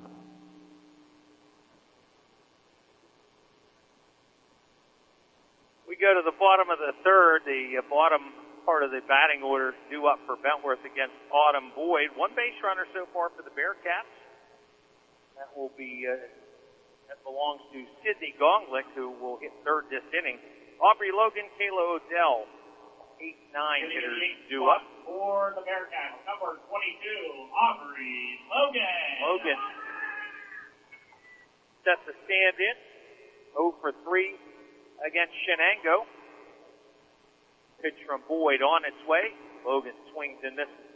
[SPEAKER 2] We go to the bottom of the third, the bottom part of the batting order due up for Bentworth against Autumn Boyd. One base runner so far for the Bearcats. That will be, uh, that belongs to Sydney Gonglick, who will hit third this inning. Aubrey Logan, Kayla Odell, eight, nine hitters due up.
[SPEAKER 17] For the Bearcats, number twenty-two, Aubrey Logan.
[SPEAKER 2] Logan sets the stand in, oh for three. Against Shenango. Pitch from Boyd on its way. Logan swings and misses.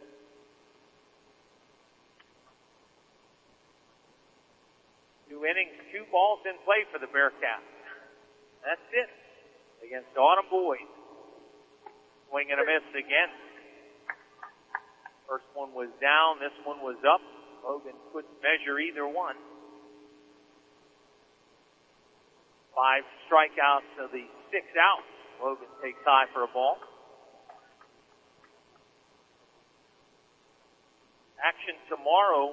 [SPEAKER 2] Two innings, two balls in play for the Bearcats. That's it. Against Autumn Boyd. Swing and a miss again. First one was down, this one was up. Logan couldn't measure either one. Five strikeouts of the six outs. Logan takes high for a ball. Action tomorrow.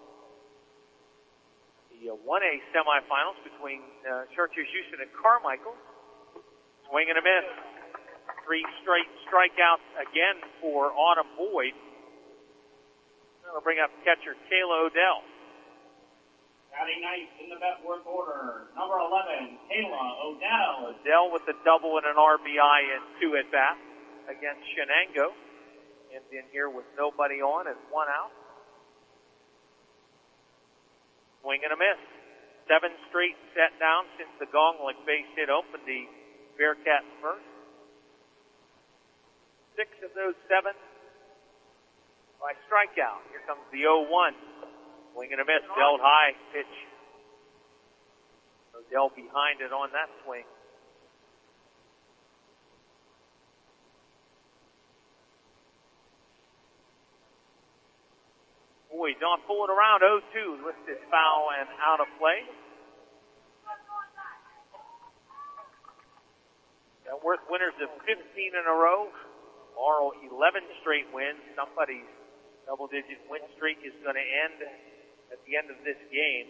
[SPEAKER 2] The uh, one A semifinals between uh, Chartiers Houston and Carmichael. Swing and a miss. Three straight strikeouts again for Autumn Boyd. That'll bring up catcher Kayla Odell.
[SPEAKER 17] Batting ninth in the Bentworth order, number eleven, Kayla Odell.
[SPEAKER 2] Odell with a double and an R B I and two at bat against Shenango. And in here with nobody on and one out. Swing and a miss. Seven straight set down since the Gonglick base hit opened the Bearcats first. Six of those seven by strikeout. Here comes the oh one. Swing and a miss, dealt high, pitch. Odell behind it on that swing. Boy, not fooling around, oh two, listed foul and out of play. Bentworth winners of fifteen in a row. Laurel, eleven straight wins. Somebody's double-digit win streak is going to end at the end of this game.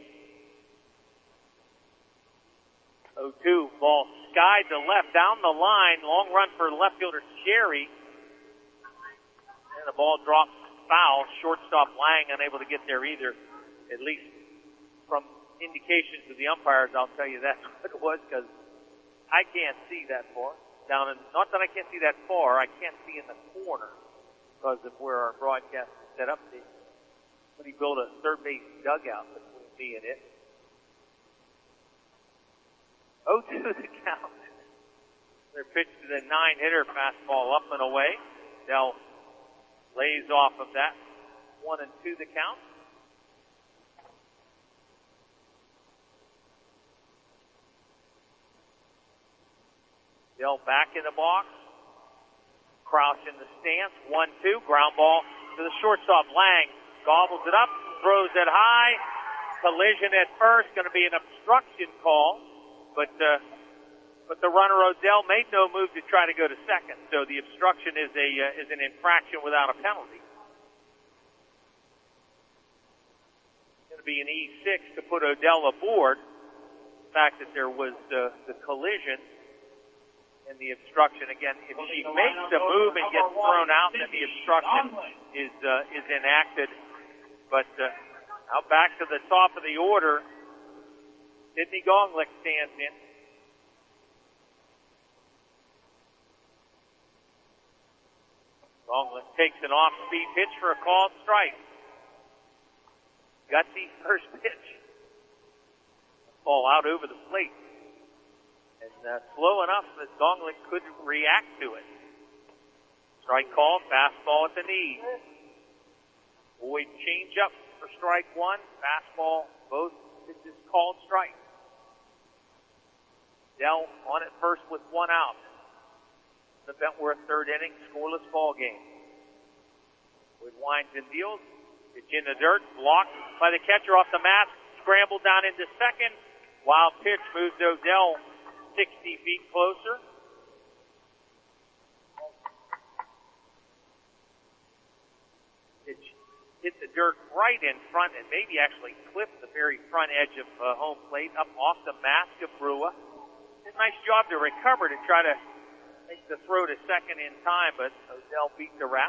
[SPEAKER 2] oh two, ball skied to left, down the line, long run for left fielder Cherry. And the ball drops foul. Shortstop Lang unable to get there either. At least from indications of the umpires, I'll tell you that's what it was, because I can't see that far. Down in, not that I can't see that far, I can't see in the corner because of where our broadcast is set up. When he built a third base dugout between me and it. oh two the count. Their pitch to the nine-hitter, fastball up and away. Dell lays off of that. One and two the count. Dell back in the box. Crouch in the stance. One, two. Ground ball to the shortstop, Lang. Gobbles it up, throws it high. Collision at first, going to be an obstruction call, but uh, but the runner Odell made no move to try to go to second, so the obstruction is a uh, is an infraction without a penalty. Going to be an E six to put Odell aboard. The fact that there was uh, the collision and the obstruction again. If she makes a move and gets thrown out, then the obstruction is uh, is enacted, but. Uh, Now back to the top of the order. Sydney Gonglik stands in. Gonglik takes an off-speed pitch for a called strike. Gutsy first pitch. Ball out over the plate. And uh, slow enough that Gonglik could react to it. Strike called, fastball at the knee. Boyd change up. For strike one, fastball, both pitches called strike. Dell on it first with one out. The Bentworth third inning, scoreless ball game. With winds and deals, pitch in the dirt, blocked by the catcher off the mask, scrambled down into second. Wild pitch moves Odell sixty feet closer. Pitch hit the dirt right in front and maybe actually clipped the very front edge of uh, home plate up off the mask of Brua. Did a nice job to recover to try to make the throw to second in time, but Odell beat the wrap.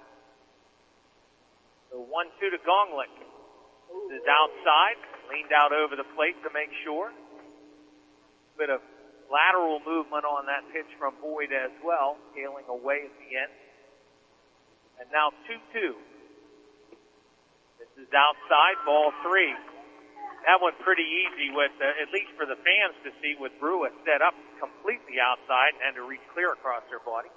[SPEAKER 2] So one two to Gonglik. This is outside, leaned out over the plate to make sure. Bit of lateral movement on that pitch from Boyd as well, scaling away at the end. And now two two. This is outside, ball three. That one pretty easy with, uh, at least for the fans to see, with Brua set up completely outside and to reach clear across their body.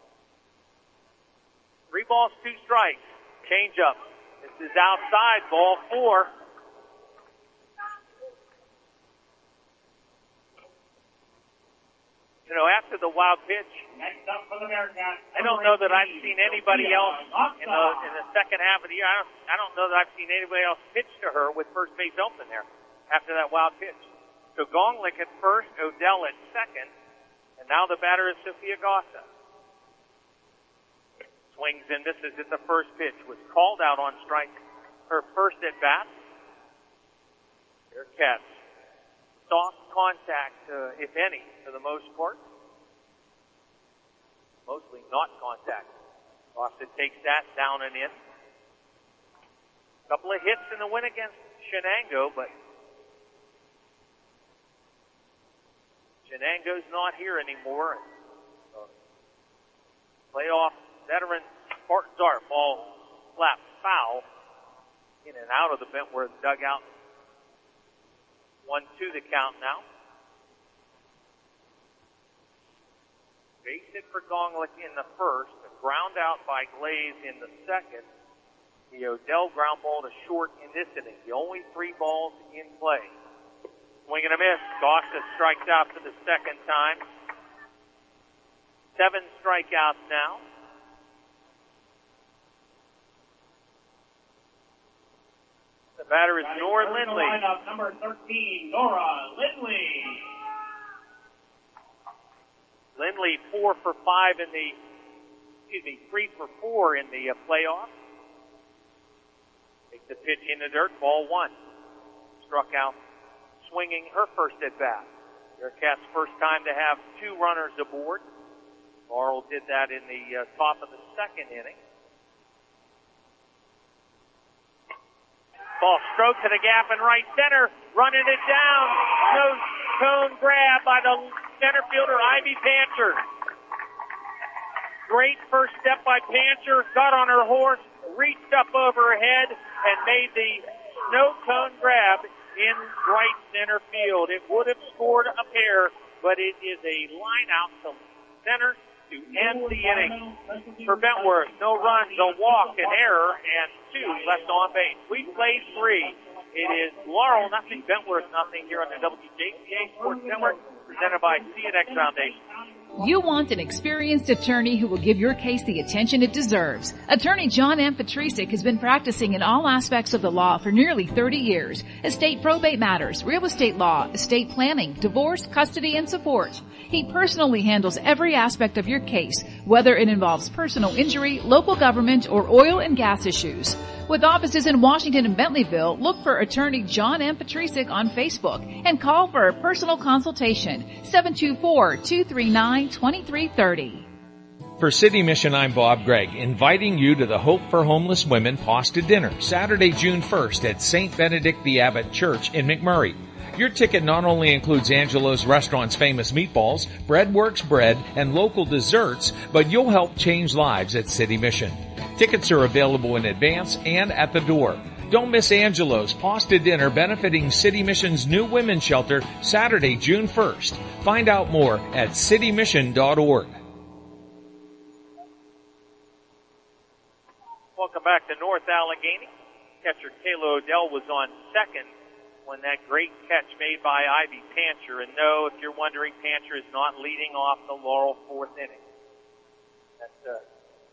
[SPEAKER 2] Three balls, two strikes. Change up. This is outside, ball four. You know, after the wild pitch, I don't know that I've seen anybody else in the in the second half of the year. I don't I don't know that I've seen anybody else pitch to her with first base open there after that wild pitch. So Gonglik at first, Odell at second, and now the batter is Sophia Gossa. Swings and misses at the first pitch. Was called out on strike. Her first at bat. Bearcats. Soft contact, uh, if any, for the most part. Mostly not contact. Gossa takes that down and in. Couple of hits in the win against Shenango, but Shenango's not here anymore. Uh, playoff veteran Spartans are. Ball flat foul in and out of the Bentworth dugout. One two the count now. Base hit for Gonglik in the first. A ground out by Glaze in the second. The Odell ground ball to short in this inning. The only three balls in play. Swing and a miss. Gossa strikes out for the second time. Seven strikeouts now. The batter is Nora Lindley.
[SPEAKER 17] Lineup number thirteen, Nora Lindley.
[SPEAKER 2] Lindley four for five in the, excuse me, three for four in the uh, playoff. Takes the pitch in the dirt, ball one. Struck out swinging her first at bat. Bearcats' first time to have two runners aboard. Laurel did that in the uh, top of the second inning. Ball stroked to the gap in right center, running it down. No cone grab by the center fielder, Ivy Pancher. Great first step by Pancher, got on her horse, reached up over her head, and made the no cone grab in right center field. It would have scored a pair, but it is a line out to center to end the inning. For Bentworth, no runs, a walk, an error, and two left on base. We played three. It is Laurel nothing, Bentworth nothing here on the W J P A Sports Network, presented by C N X Foundation.
[SPEAKER 15] You want an experienced attorney who will give your case the attention it deserves. Attorney John M. Petrisik has been practicing in all aspects of the law for nearly thirty years. Estate probate matters, real estate law, estate planning, divorce, custody, and support. He personally handles every aspect of your case, whether it involves personal injury, local government, or oil and gas issues. With offices in Washington and Bentleyville, look for attorney John M. Petrisik on Facebook and call for a personal consultation, seven two four, two three nine, two three three zero.
[SPEAKER 4] For City Mission, I'm Bob Gregg, inviting you to the Hope for Homeless Women Pasta Dinner, Saturday, June first at Saint Benedict the Abbot Church in McMurray. Your ticket not only includes Angelo's Restaurant's famous meatballs, Breadworks bread, and local desserts, but you'll help change lives at City Mission. Tickets are available in advance and at the door. Don't miss Angelo's Pasta Dinner benefiting City Mission's new women's shelter, Saturday, June first. Find out more at city mission dot org.
[SPEAKER 2] Welcome back to North Allegheny. Catcher Kayla Odell was on second when that great catch made by Ivy Pancher. And no, if you're wondering, Pancher is not leading off the Laurel fourth inning. That's uh,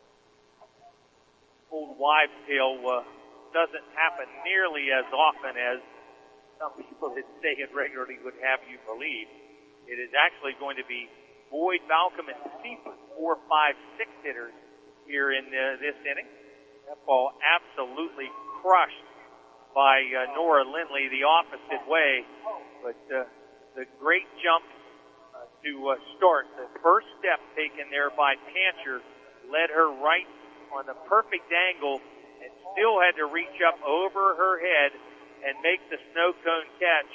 [SPEAKER 2] old wives' tale uh, doesn't happen nearly as often as some people that say it regularly would have you believe. It is actually going to be Boyd, Malcolm, and Seaford, four, five, six hitters here in uh, this inning. That ball absolutely crushed by uh, Nora Lindley the opposite way, but uh, the great jump uh, to uh, start. The first step taken there by Pancher led her right on the perfect angle and still had to reach up over her head and make the snow cone catch.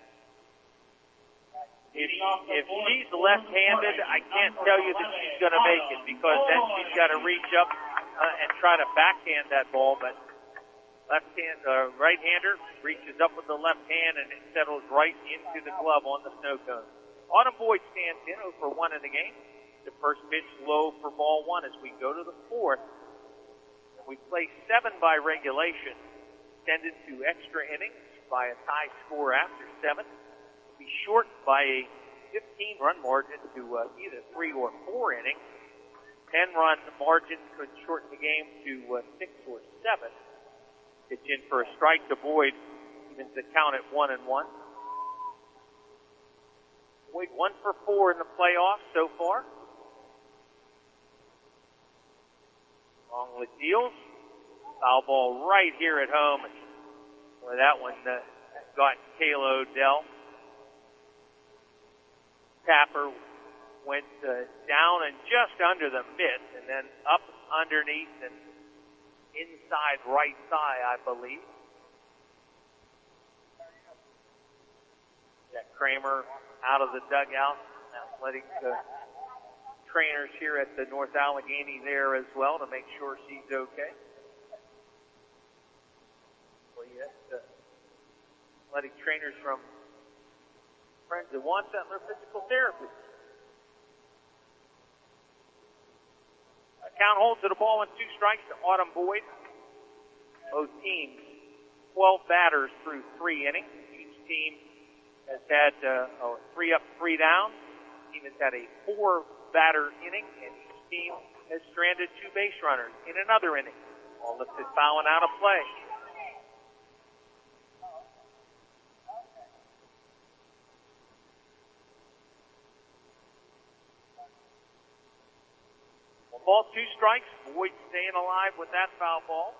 [SPEAKER 2] If, if she's left-handed, I can't tell you that she's going to make it, because then she's got to reach up uh, and try to backhand that ball, but left hand, uh, right-hander reaches up with the left hand and it settles right into the glove on the snow cone. Autumn Boyd stands in oh for one in the game. The first pitch low for ball one as we go to the fourth. We play seven by regulation, extended to extra innings by a tie score after seven. We'll be shortened by a fifteen-run margin to uh, either three or four innings. ten-run margin could shorten the game to uh, six or seven. Pitch in for a strike to Boyd, evens the count at one and one. Boyd one for four in the playoffs so far. Longlet deals. Foul ball right here at home. Where that one uh, got Kayla Odell. Tapper went uh, down and just under the mitt, and then up underneath and inside right thigh, I believe. Jack Kramer out of the dugout. Athletic uh, trainers here at the North Allegheny there as well to make sure she's okay. Well, yes, uh, athletic trainers from Friends of Juan Settler Physical Therapy. Count holds to the ball and two strikes to Autumn Boyd. Both teams, twelve batters through three innings. Each team has had uh, oh, three up, three down. Each team has had a four-batter inning, and each team has stranded two base runners in another inning. All lifted foul and out of play. Ball, two strikes. Boyd staying alive with that foul ball.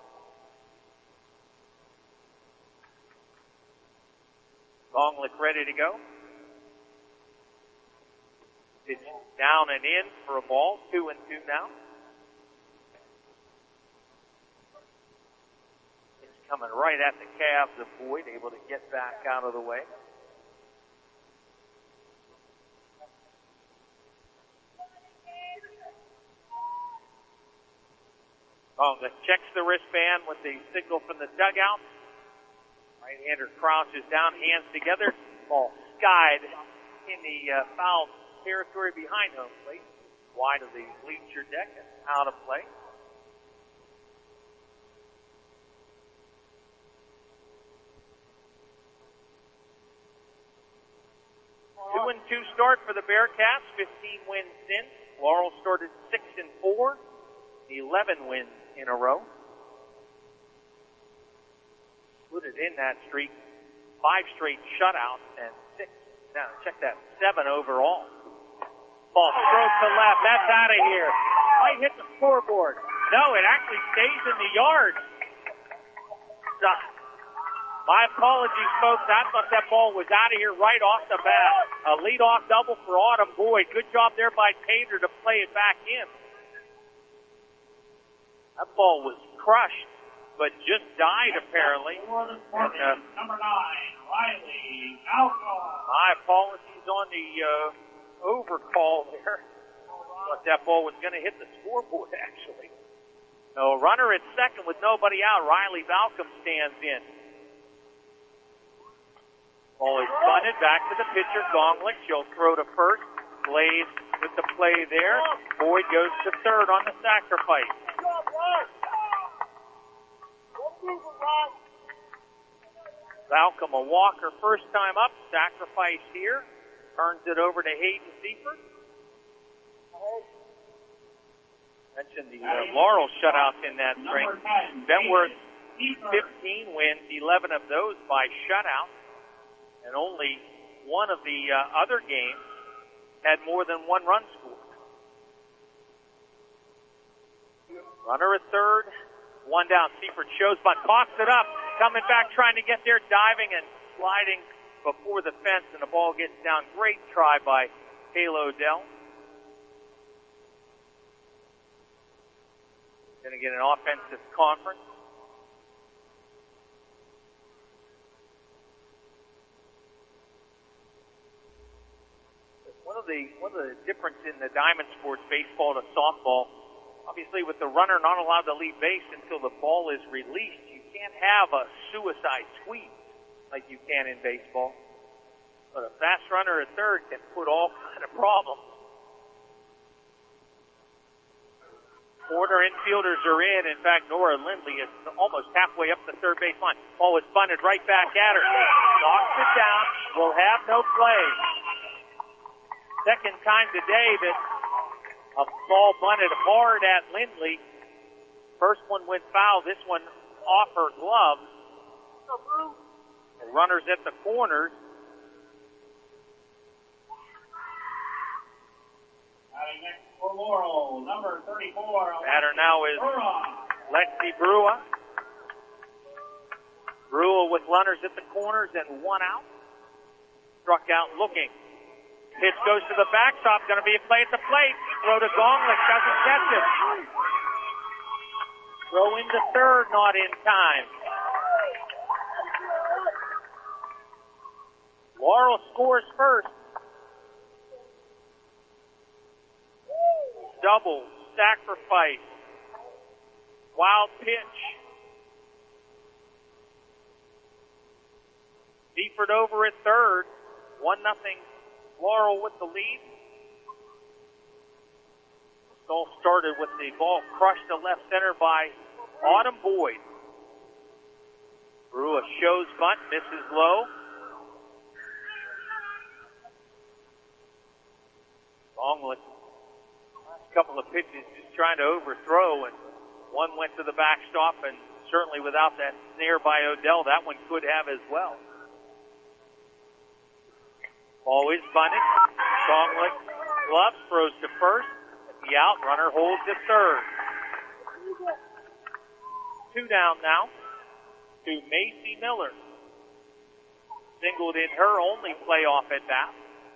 [SPEAKER 2] Longlet ready to go. Pitch down and in for a ball. Two and two now. It's coming right at the calves of Boyd, able to get back out of the way. Longlet checks the wristband with the signal from the dugout. Right-hander crouches down, hands together. Ball skied in the uh, foul territory behind home plate. Wide of the bleacher deck and out of play. Two and two start for the Bearcats, fifteen wins since. Laurel started six and four, eleven wins in a row. Put it in that streak, five straight shutouts and six. Now check that, seven overall. Ball stroke to left. That's out of here. Might hit the scoreboard. No, it actually stays in the yard. So, my apologies, folks. I thought that ball was out of here right off the bat. A leadoff double for Autumn Boyd. Good job there by Tater to play it back in. That ball was crushed, but just died apparently. And, uh,
[SPEAKER 17] Number nine, Riley Malcolm.
[SPEAKER 2] My apologies on the uh, overcall there. Thought that ball was going to hit the scoreboard actually. No, runner at second with nobody out. Riley Malcolm stands in. Ball is bunted back to the pitcher, Gonglik. She'll throw to first. Blaze with the play there. Boyd goes to third on the sacrifice. Malcolm, a walker first time up. Sacrifice here. Turns it over to Hayden Seifert. Mentioned the uh, Laurel shutouts in that string. Bentworth, fifteen wins, eleven of those by shutout. And only one of the uh, other games had more than one run scored. Runner at third, one down. Seifert shows, but cocks it up. Coming back, trying to get there, diving and sliding before the fence, and the ball gets down. Great try by Kayla Odell. Going to get an offensive conference. One of the one of the difference in the diamond sports, baseball to softball, obviously with the runner not allowed to leave base until the ball is released, you can't have a suicide sweep like you can in baseball. But a fast runner at third can put all kind of problems. Corner infielders are in. In fact, Nora Lindley is almost halfway up the third base line. Ball is bunted right back at her. Knocks it down. Will have no play. Second time today that a ball bunted hard at Lindley. First one went foul. This one off her glove. The runners at the corners.
[SPEAKER 17] Batting next for Laurel, number thirty-four.
[SPEAKER 2] Batter now is Lexi Brua. Brua with runners at the corners and one out. Struck out looking. Pitch goes to the backstop. Going to be a play at the plate. Throw to Gonglik. Doesn't catch it. Throw into third. Not in time. Laurel scores first. Double. Sacrifice. Wild pitch. Seifert over at third. One nothing. Laurel with the lead. This all started with the ball crushed to left center by Autumn Boyd. Brua shows bunt, misses low. Gonglik, last couple of pitches just trying to overthrow, and one went to the backstop, and certainly without that snare by Odell, that one could have as well. Ball is bunted. Gonglik gloves, throws to first. At the out, runner holds at third. Two down now to Macy Miller. Singled in her only playoff at bat.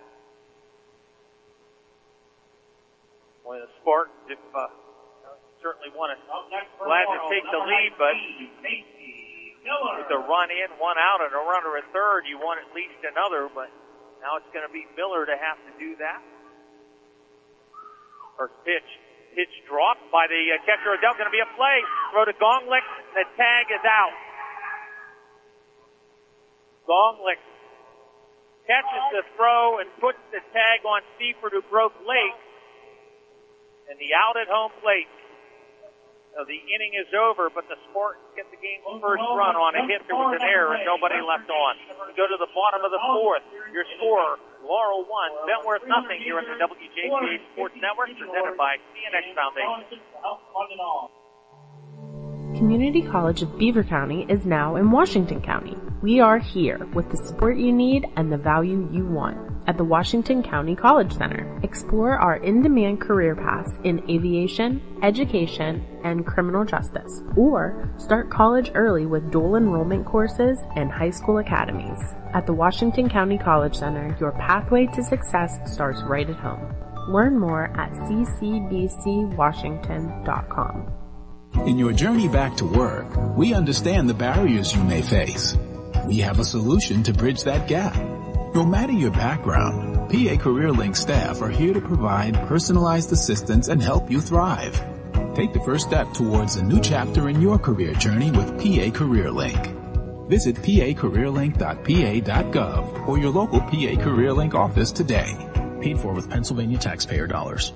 [SPEAKER 2] One of the Spartans, if uh, certainly want to, glad to take the lead, but with the run in, one out, and a runner at third, you want at least another, but now it's going to be Miller to have to do that. First pitch. Pitch dropped by the uh, catcher Odell. Going to be a play. Throw to Gonglik. The tag is out. Gonglik catches the throw and puts the tag on Seifert, who broke late. And the out at home plate. So the inning is over, but the Spartans get the game's first run on a hit. There was an error and nobody left on. We go to the bottom of the fourth. Your score, Laurel one, Bentworth nothing here on the W J P A Sports Network, presented by C N X Foundation.
[SPEAKER 3] Community College of Beaver County is now in Washington County. We are here with the support you need and the value you want at the Washington County College Center. Explore our in-demand career paths in aviation, education, and criminal justice, or start college early with dual enrollment courses and high school academies. At the Washington County College Center, your pathway to success starts right at home. Learn more at c c b c washington dot com.
[SPEAKER 21] In your journey back to work, we understand the barriers you may face. We have a solution to bridge that gap. No matter your background, P A CareerLink staff are here to provide personalized assistance and help you thrive. Take the first step towards a new chapter in your career journey with P A CareerLink. Visit p a career link dot p a dot gov or your local P A CareerLink office today.
[SPEAKER 14] Paid for with Pennsylvania taxpayer dollars.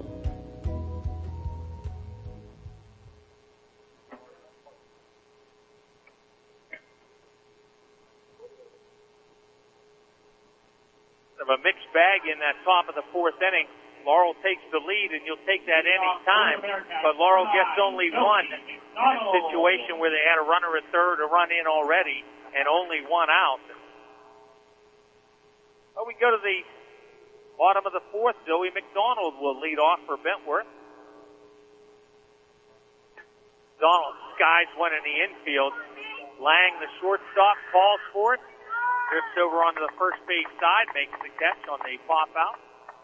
[SPEAKER 2] Of a mixed bag in that top of the fourth inning. Laurel takes the lead, and you'll take that any time, but Laurel gets only one in a situation where they had a runner at third, a run in already, and only one out. Well, we go to the bottom of the fourth. Joey McDonald will lead off for Bentworth. Donald skies one in the infield. Lang, the shortstop, calls for it. Drifts over onto the first base side, makes the catch on the pop out.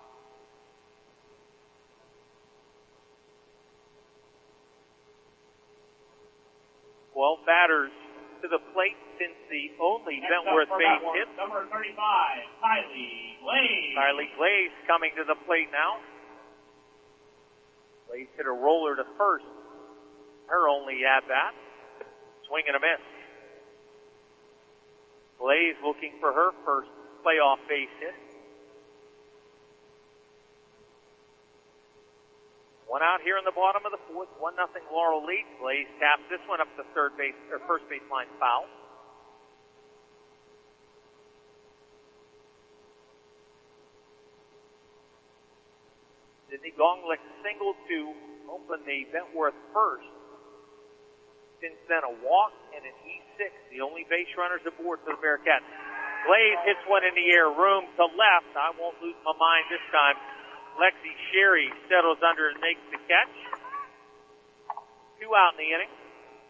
[SPEAKER 2] Twelve batters to the plate since the only Bentworth base hit.
[SPEAKER 17] Number thirty-five, Kylie Glaze.
[SPEAKER 2] Kylie Glaze coming to the plate now. Glaze hit a roller to first. Her only at bat. Swing and a miss. Glaze looking for her first playoff base hit. One out here in the bottom of the fourth. One nothing Laurel lead. Glaze taps this one up the third base or first base line foul. Sydney Gonglick single to open the Bentworth first. Since then, a walk and an E six, the only base runners aboard for the Bearcats. Glaze hits one in the air, room to left. I won't lose my mind this time. Lexi Sherry settles under and makes the catch. Two out in the inning.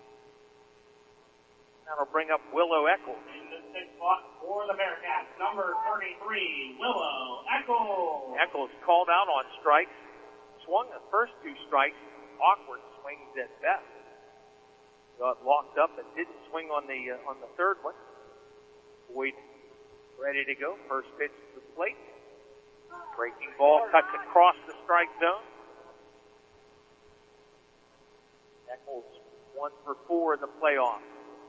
[SPEAKER 2] That'll bring up Willow Eccles.
[SPEAKER 17] In the sixth spot for the Bearcats, number thirty-three, Willow Eccles.
[SPEAKER 2] Eccles called out on strikes. Swung the first two strikes. Awkward swings at best. Got locked up and didn't swing on the uh, on the third one. Boyd ready to go. First pitch to the plate. Breaking ball cuts across the strike zone. Eccles one for four in the playoff.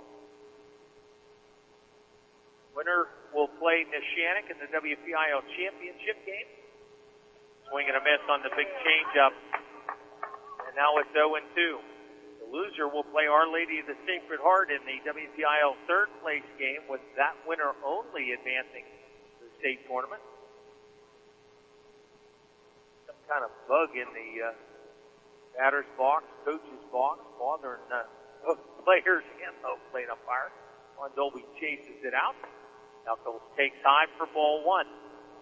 [SPEAKER 2] Winner will play Neshannock in the W P I L championship game. Swing and a miss on the big changeup. And now it's oh and two. Loser will play Our Lady of the Sacred Heart in the W P I L third place game, with that winner only advancing to the state tournament. Some kind of bug in the uh, batter's box, coach's box, bothering uh, both players and the plate umpire. Juan Dolby chases it out. Eccles takes high for ball one.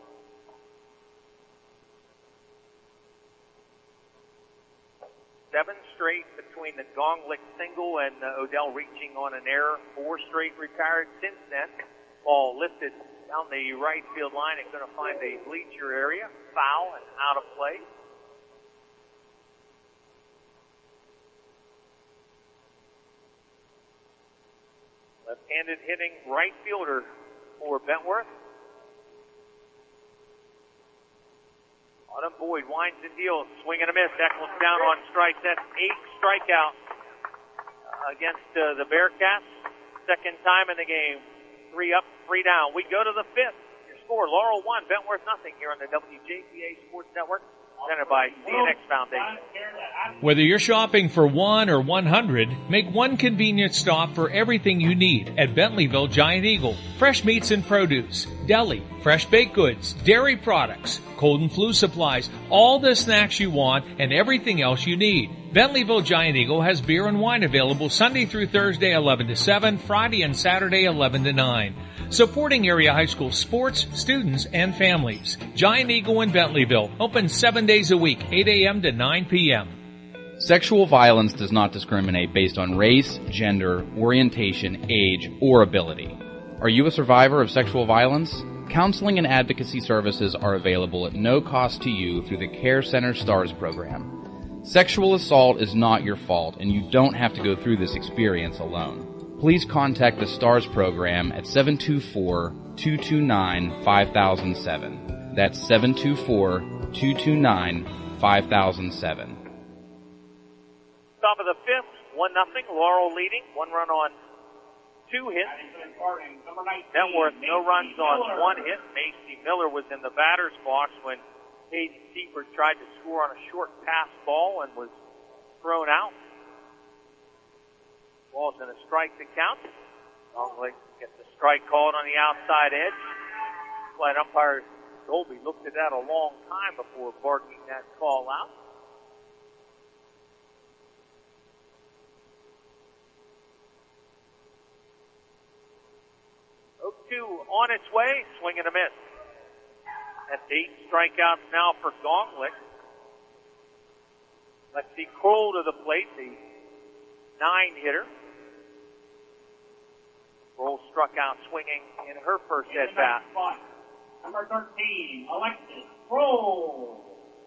[SPEAKER 2] Seven straight between the Gonglick single and uh, Odell reaching on an error. Four straight retired since then. Ball lifted down the right field line and going to find a bleacher area. Foul and out of play. Left-handed hitting right fielder for Bentworth. Autumn Boyd winds and deals, swing and a miss. Eccles down on strikes. That's eight strikeouts uh, against uh, the Bearcats. Second time in the game. Three up, three down. We go to the fifth. Your score, Laurel one, Bentworth nothing here on the W J P A Sports Network, presented by C N X Foundation.
[SPEAKER 4] Whether you're shopping for one or one hundred, make one convenient stop for everything you need at Bentleyville Giant Eagle. Fresh meats and produce, deli, fresh baked goods, dairy products, cold and flu supplies, all the snacks you want and everything else you need. Bentleyville Giant Eagle has beer and wine available Sunday through Thursday eleven to seven, Friday and Saturday eleven to nine. Supporting area high school sports, students, and families. Giant Eagle in Bentleyville, open seven days a week, eight a.m. to nine p.m.
[SPEAKER 5] Sexual violence does not discriminate based on race, gender, orientation, age, or ability. Are you a survivor of sexual violence? Counseling and advocacy services are available at no cost to you through the Care Center STARS program. Sexual assault is not your fault, and you don't have to go through this experience alone. Please contact the STARS program at seven two four, two two nine, five thousand seven. That's seven two four, two two nine, five thousand seven.
[SPEAKER 2] Top of the fifth, one nothing. Laurel leading, one run on two hits. Bentworth, no runs on one hit. Macy Miller was in the batter's box when Hayden Seifert tried to score on a short pass ball and was thrown out. Ball's in a strike to count. Longley gets the strike called on the outside edge. Flight umpire Dolby looked at that a long time before barking that call out. oh two on its way, swing and a miss. That's eight strikeouts now for Gonglik. Let's see Kroll to the plate, the nine hitter. Kroll struck out swinging in her first at bat.
[SPEAKER 17] Number thirteen, Alexis Kroll.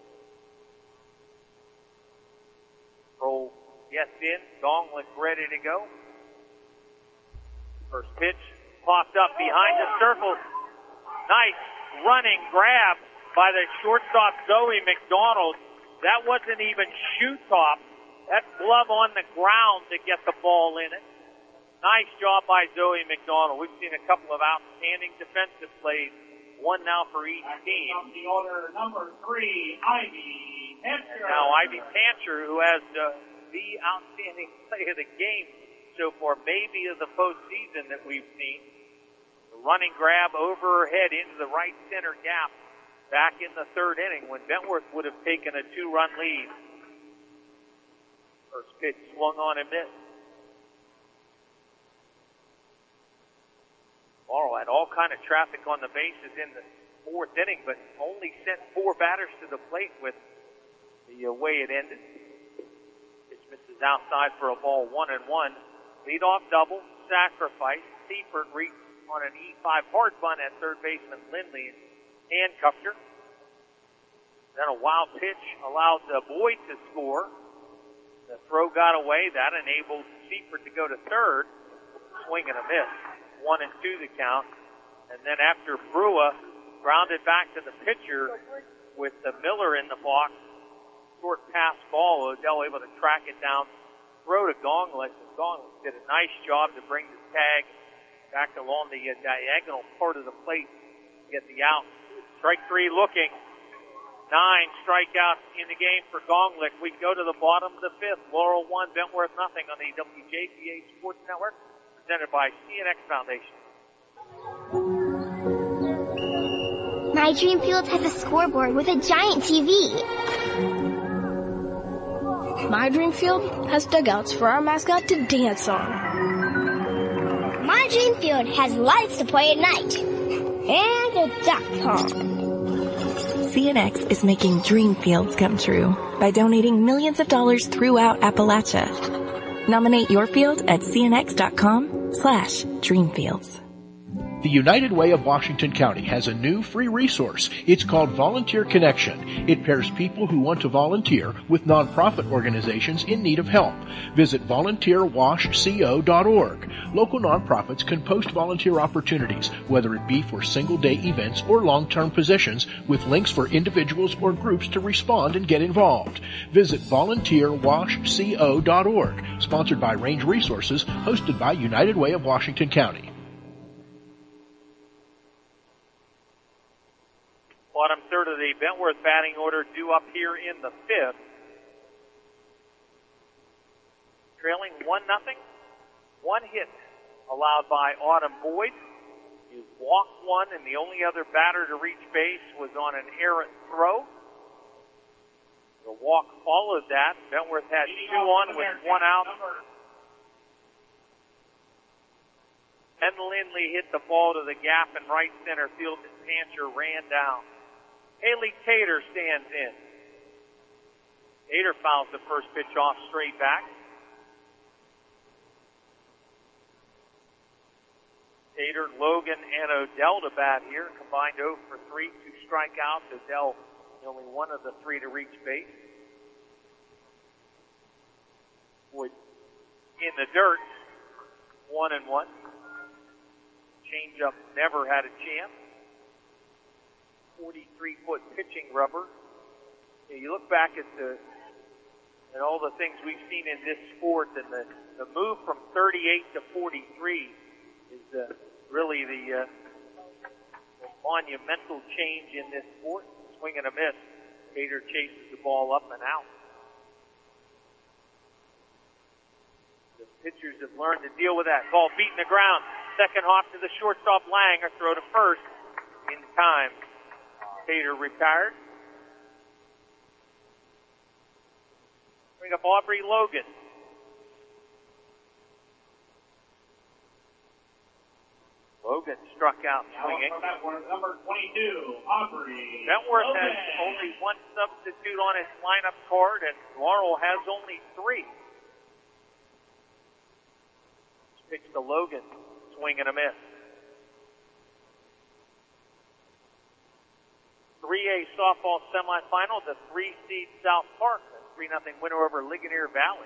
[SPEAKER 2] Kroll gets in, Gonglik ready to go. First pitch popped up behind the circle. Nice running grab by the shortstop Zoe McDonald. That wasn't even shoe top. That glove on the ground to get the ball in it. Nice job by Zoe McDonald. We've seen a couple of outstanding defensive plays. One now for each team.
[SPEAKER 17] The order number three, Ivy Pancher.
[SPEAKER 2] Now Ivy Pancher, who has uh, the outstanding play of the game so far, maybe of the postseason that we've seen. The running grab over her head into the right center gap back in the third inning when Bentworth would have taken a two-run lead. First pitch swung on and missed. Morrow had all kind of traffic on the bases in the fourth inning, but only sent four batters to the plate with the uh, way it ended. Pitch misses outside for a ball, one and one. Leadoff double, sacrifice. Seifert reached on an E five hard bunt at third baseman Lindley and handcuffed her. Then a wild pitch allowed uh, Boyd to score. The throw got away. That enabled Seifert to go to third. Swing and a miss. One and two the count. And then after Brua grounded back to the pitcher with the Miller in the box, short pass ball, Odell able to track it down, throw to Gonglik. Gonglik did a nice job to bring the tag back along the uh, diagonal part of the plate to get the out. Strike three looking. Nine strikeouts in the game for Gonglik. We go to the bottom of the fifth. Laurel one, Bentworth nothing on the W J P A Sports Network, presented by C N X Foundation.
[SPEAKER 6] My Dream Field has a scoreboard with a giant T V.
[SPEAKER 7] My Dream Field has dugouts for our mascot to dance on.
[SPEAKER 6] My Dream Field has lights to play at night. And a duck pond.
[SPEAKER 8] C N X is making dream fields come true by donating millions of dollars throughout Appalachia. Nominate your field at cnx.com slash dreamfields.
[SPEAKER 22] The United Way of Washington County has a new free resource. It's called Volunteer Connection. It pairs people who want to volunteer with nonprofit organizations in need of help. Visit volunteer wash co dot org. Local nonprofits can post volunteer opportunities, whether it be for single-day events or long-term positions, with links for individuals or groups to respond and get involved. Visit volunteer wash co dot org. Sponsored by Range Resources, hosted by United Way of Washington County.
[SPEAKER 2] Bottom third of the Bentworth batting order due up here in the fifth. Trailing one nothing. One hit allowed by Autumn Boyd. He walked one, and the only other batter to reach base was on an errant throw. The walk followed that. Bentworth had two on with one out. And Lindley hit the ball to the gap in right center field, and Pancher ran down. Haley Tater stands in. Tater fouls the first pitch off straight back. Tater, Logan, and Odell to bat here. Combined oh for three, two strikeouts. Odell, the only one of the three to reach base. Wood in the dirt, one and one. Changeup never had a chance. forty-three foot pitching rubber. You look back at the at all the things we've seen in this sport, and the, the move from thirty-eight to forty-three is uh, really the, uh, the monumental change in this sport. Swing and a miss. Tater chases the ball up and out. The pitchers have learned to deal with that. Ball beating the ground. Second hop to the shortstop Lang, or throw to first in time. Tater retired. Bring up Aubrey Logan. Logan struck out swinging.
[SPEAKER 17] Number twenty-two, Aubrey
[SPEAKER 2] Bentworth
[SPEAKER 17] Logan.
[SPEAKER 2] has only one substitute on his lineup card, and Laurel has only three. Pitch to Logan. Swing and a miss. three A softball semifinal, the three seed South Park, a three nothing winner over Ligonier Valley.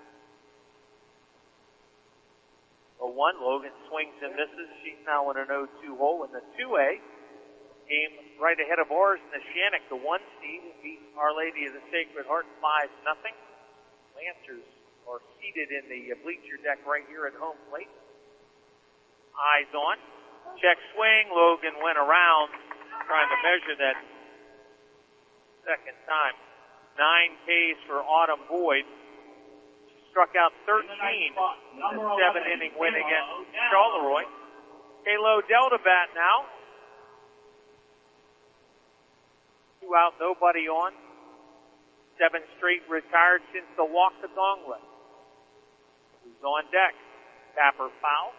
[SPEAKER 2] A one, Logan swings and misses. She's now in an oh two hole. In the two A, game right ahead of ours in the Shannock, the one seed beat Our Lady of the Sacred Heart five nothing. Lancers are seated in the bleacher deck right here at home plate. Eyes on. Check swing. Logan went around trying to measure that second time. Nine Ks for Autumn Boyd. She struck out thirteen in the seven inning win against Charleroi. Kayla Odell to bat now. Two out, nobody on. Seven straight retired since the walk to Gonglet. Who's on deck? Tapper foul.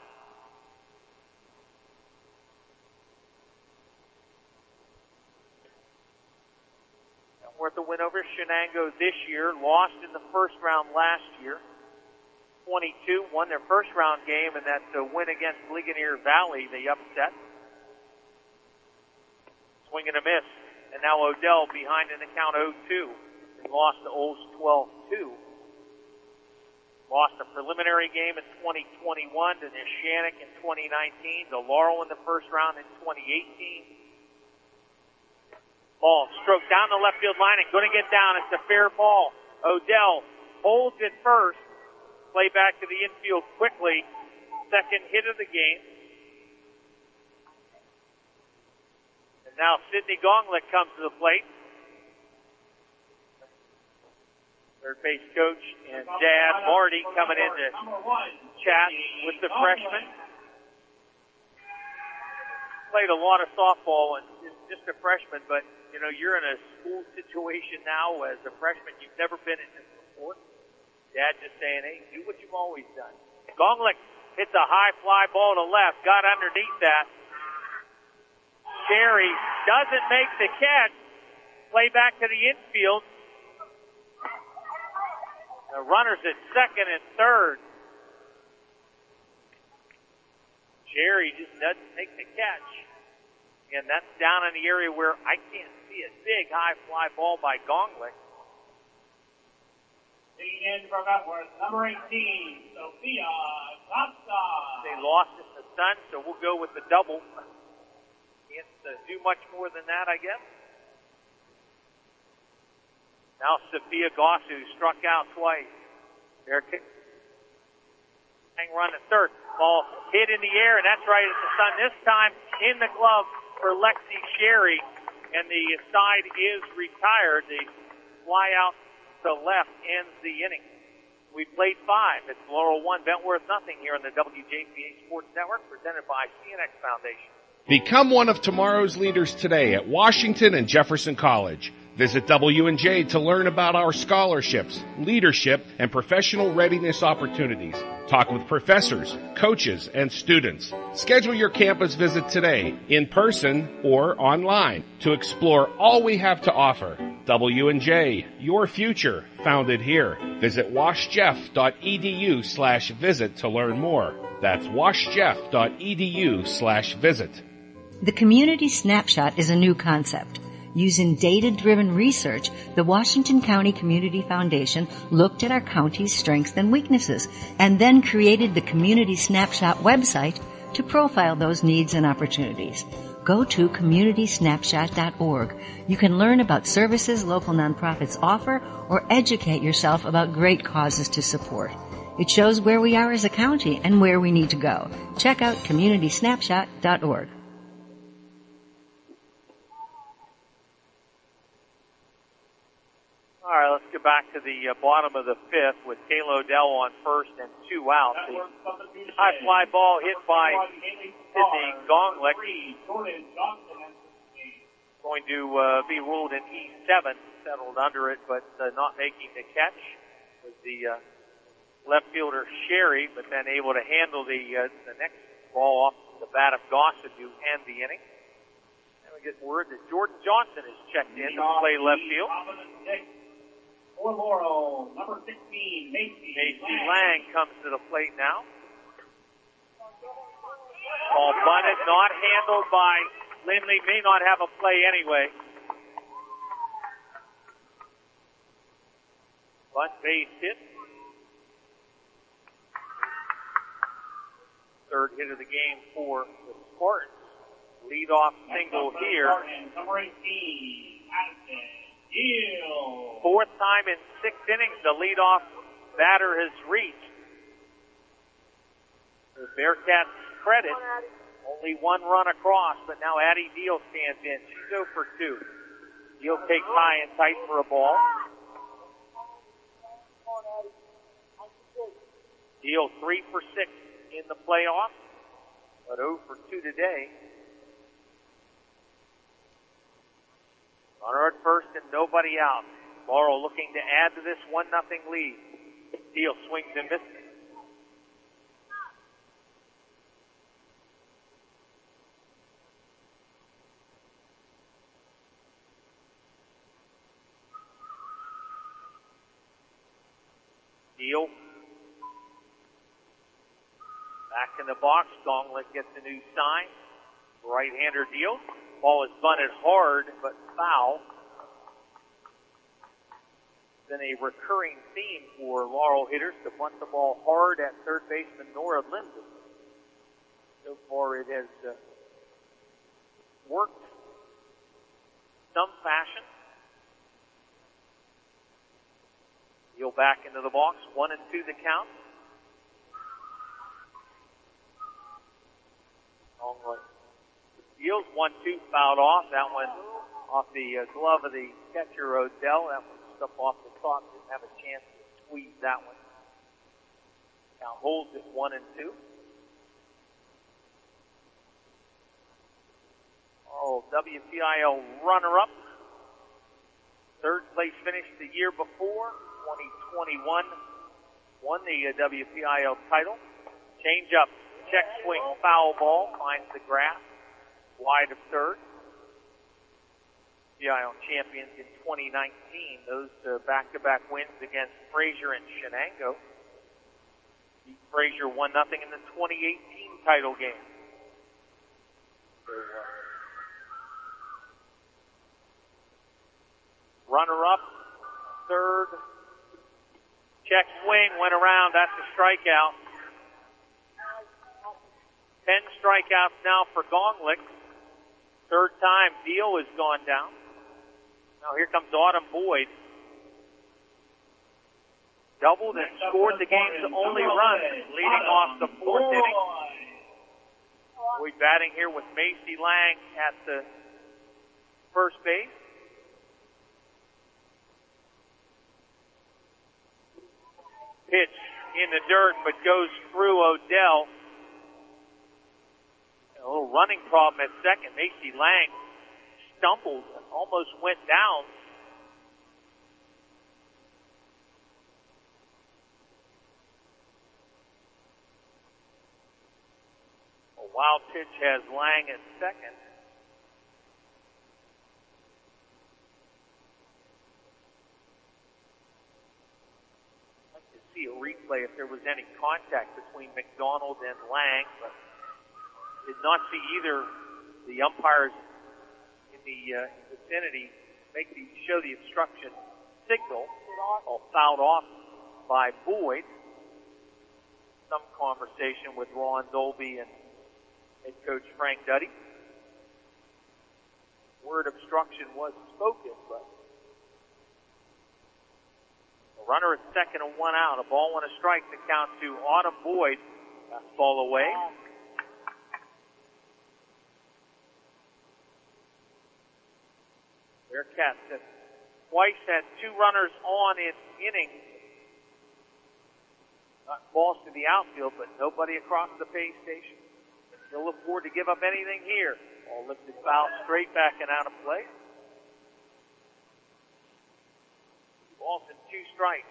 [SPEAKER 2] Worth a win over Shenango this year. Lost in the first round last year. twenty-two won their first round game, and that's a win against Ligonier Valley. They upset. Swing and a miss. And now Odell behind in the count oh two. They lost to Olds twelve two. Lost a preliminary game in twenty twenty-one to the Shannock in twenty nineteen. To Laurel in the first round in twenty eighteen. Ball stroked down the left field line and going to get down. It's a fair ball. Odell holds it first. Play back to the infield quickly. Second hit of the game. And now Sydney Gonglet comes to the plate. Third base coach and dad Marty coming in to chat with the freshman. Played a lot of softball and just a freshman, but you know, you're in a school situation now as a freshman. You've never been in this before. Dad just saying, hey, do what you've always done. Gonglet hits a high fly ball to left, got underneath that. Cherry doesn't make the catch. Play back to the infield. The runners at second and third. Cherry just doesn't make the catch. And that's down in the area where I can't see it. Big high fly ball by Gonglet.
[SPEAKER 17] Taking in from Bentworth, number eighteen, Sophia Costa.
[SPEAKER 2] They lost in the sun, so we'll go with the double. Can't uh, do much more than that, I guess. Now Sophia Gossu struck out twice. They're hang run at third. Ball hit in the air, and that's right at the sun. This time in the glove for Lexi Sherry. and the side is retired. The fly out to left ends the inning. We played five. It's Laurel one, Bentworth nothing here on the W J P A Sports Network, presented by C N X Foundation.
[SPEAKER 9] Become one of tomorrow's leaders today at Washington and Jefferson College. Visit W and J to learn about our scholarships, leadership, and professional readiness opportunities. Talk with professors, coaches, and students. Schedule your campus visit today, in person or online, to explore all we have to offer. W and J, your future, founded here. Visit washjeff.edu slash visit to learn more. That's washjeff.edu slash visit.
[SPEAKER 16] The Community Snapshot is a new concept. Using data-driven research, the Washington County Community Foundation looked at our county's strengths and weaknesses and then created the Community Snapshot website to profile those needs and opportunities. Go to community snapshot dot org. You can learn about services local nonprofits offer or educate yourself about great causes to support. It shows where we are as a county and where we need to go. Check out community snapshot dot org.
[SPEAKER 2] All right, let's get back to the uh, bottom of the fifth with Kayla Odell on first and two out. The high fly ball hit by Sydney Gonglik. Going to uh, be ruled an E seven, settled under it, but uh, not making the catch was the uh, left fielder Sherry, but then able to handle the uh, the next ball off the bat of Gossett to end the inning. And we get word that Jordan Johnson is checked in to play left field.
[SPEAKER 17] For Laurel, number sixteen, Macy,
[SPEAKER 2] Macy Lang comes to the plate now. Ball bunted, not handled by Lindley. May not have a play anyway. Bunt base hit. Third hit of the game for the Spartans. Leadoff single here.
[SPEAKER 17] Number eighteen, Addison. Deal.
[SPEAKER 2] Fourth time in six innings the leadoff batter has reached. The Bearcats' credit, only one run across, but now Addie Deal stands in. She's oh for two. Deal takes high and tight for a ball. Deal three for six in the playoff, but oh for two today. Runner at first and nobody out. Laurel looking to add to this one nothing lead. Deal swings and misses. Deal. Back in the box. Gonglik gets a new sign. Right-hander Deal. Ball is bunted hard, but foul. Been a recurring theme for Laurel hitters to bunt the ball hard at third baseman Nora Lindsay. So far it has uh, worked some fashion. Deal back into the box, one and two the count. Gonglik. Deals one two fouled off. That one off the uh, glove of the catcher Odell. That one stuck off the top. Didn't have a chance to squeeze that one. Count holds it one and two. Oh, W P I L runner-up. Third place finish the year before. twenty twenty-one won the uh, W P I L title. Change up, check swing, foul ball, finds the grass. Wide of third. P I L champions in twenty nineteen. Those uh, back-to-back wins against Fraser and Shenango. Beat Fraser one nothing in the twenty eighteen title game. So, uh, runner-up, third. Check swing, went around. That's a strikeout. Ten strikeouts now for Gonglik. Third time Deal has gone down. Now here comes Autumn Boyd. Doubled and scored the game's only run, leading off the fourth inning. Boyd batting here with Macy Lang at the first base. Pitch in the dirt, but goes through Odell. A little running problem at second. Macy Lang stumbled and almost went down. A wild pitch has Lang at second. I'd like to see a replay if there was any contact between McDonald and Lang, but did not see either the umpires in the uh, vicinity make the show the obstruction signal. All fouled off by Boyd. Some conversation with Ron Dolby and head coach Frank Duddy. Word obstruction was spoken, but a runner at second and one out. A ball and a strike to count to Autumn Boyd. Fastball away. Bearcats have twice had two runners on in innings. Not balls to the outfield, but nobody across the base station. They'll afford to give up anything here. Ball lifted foul straight back and out of play. Balls and two strikes.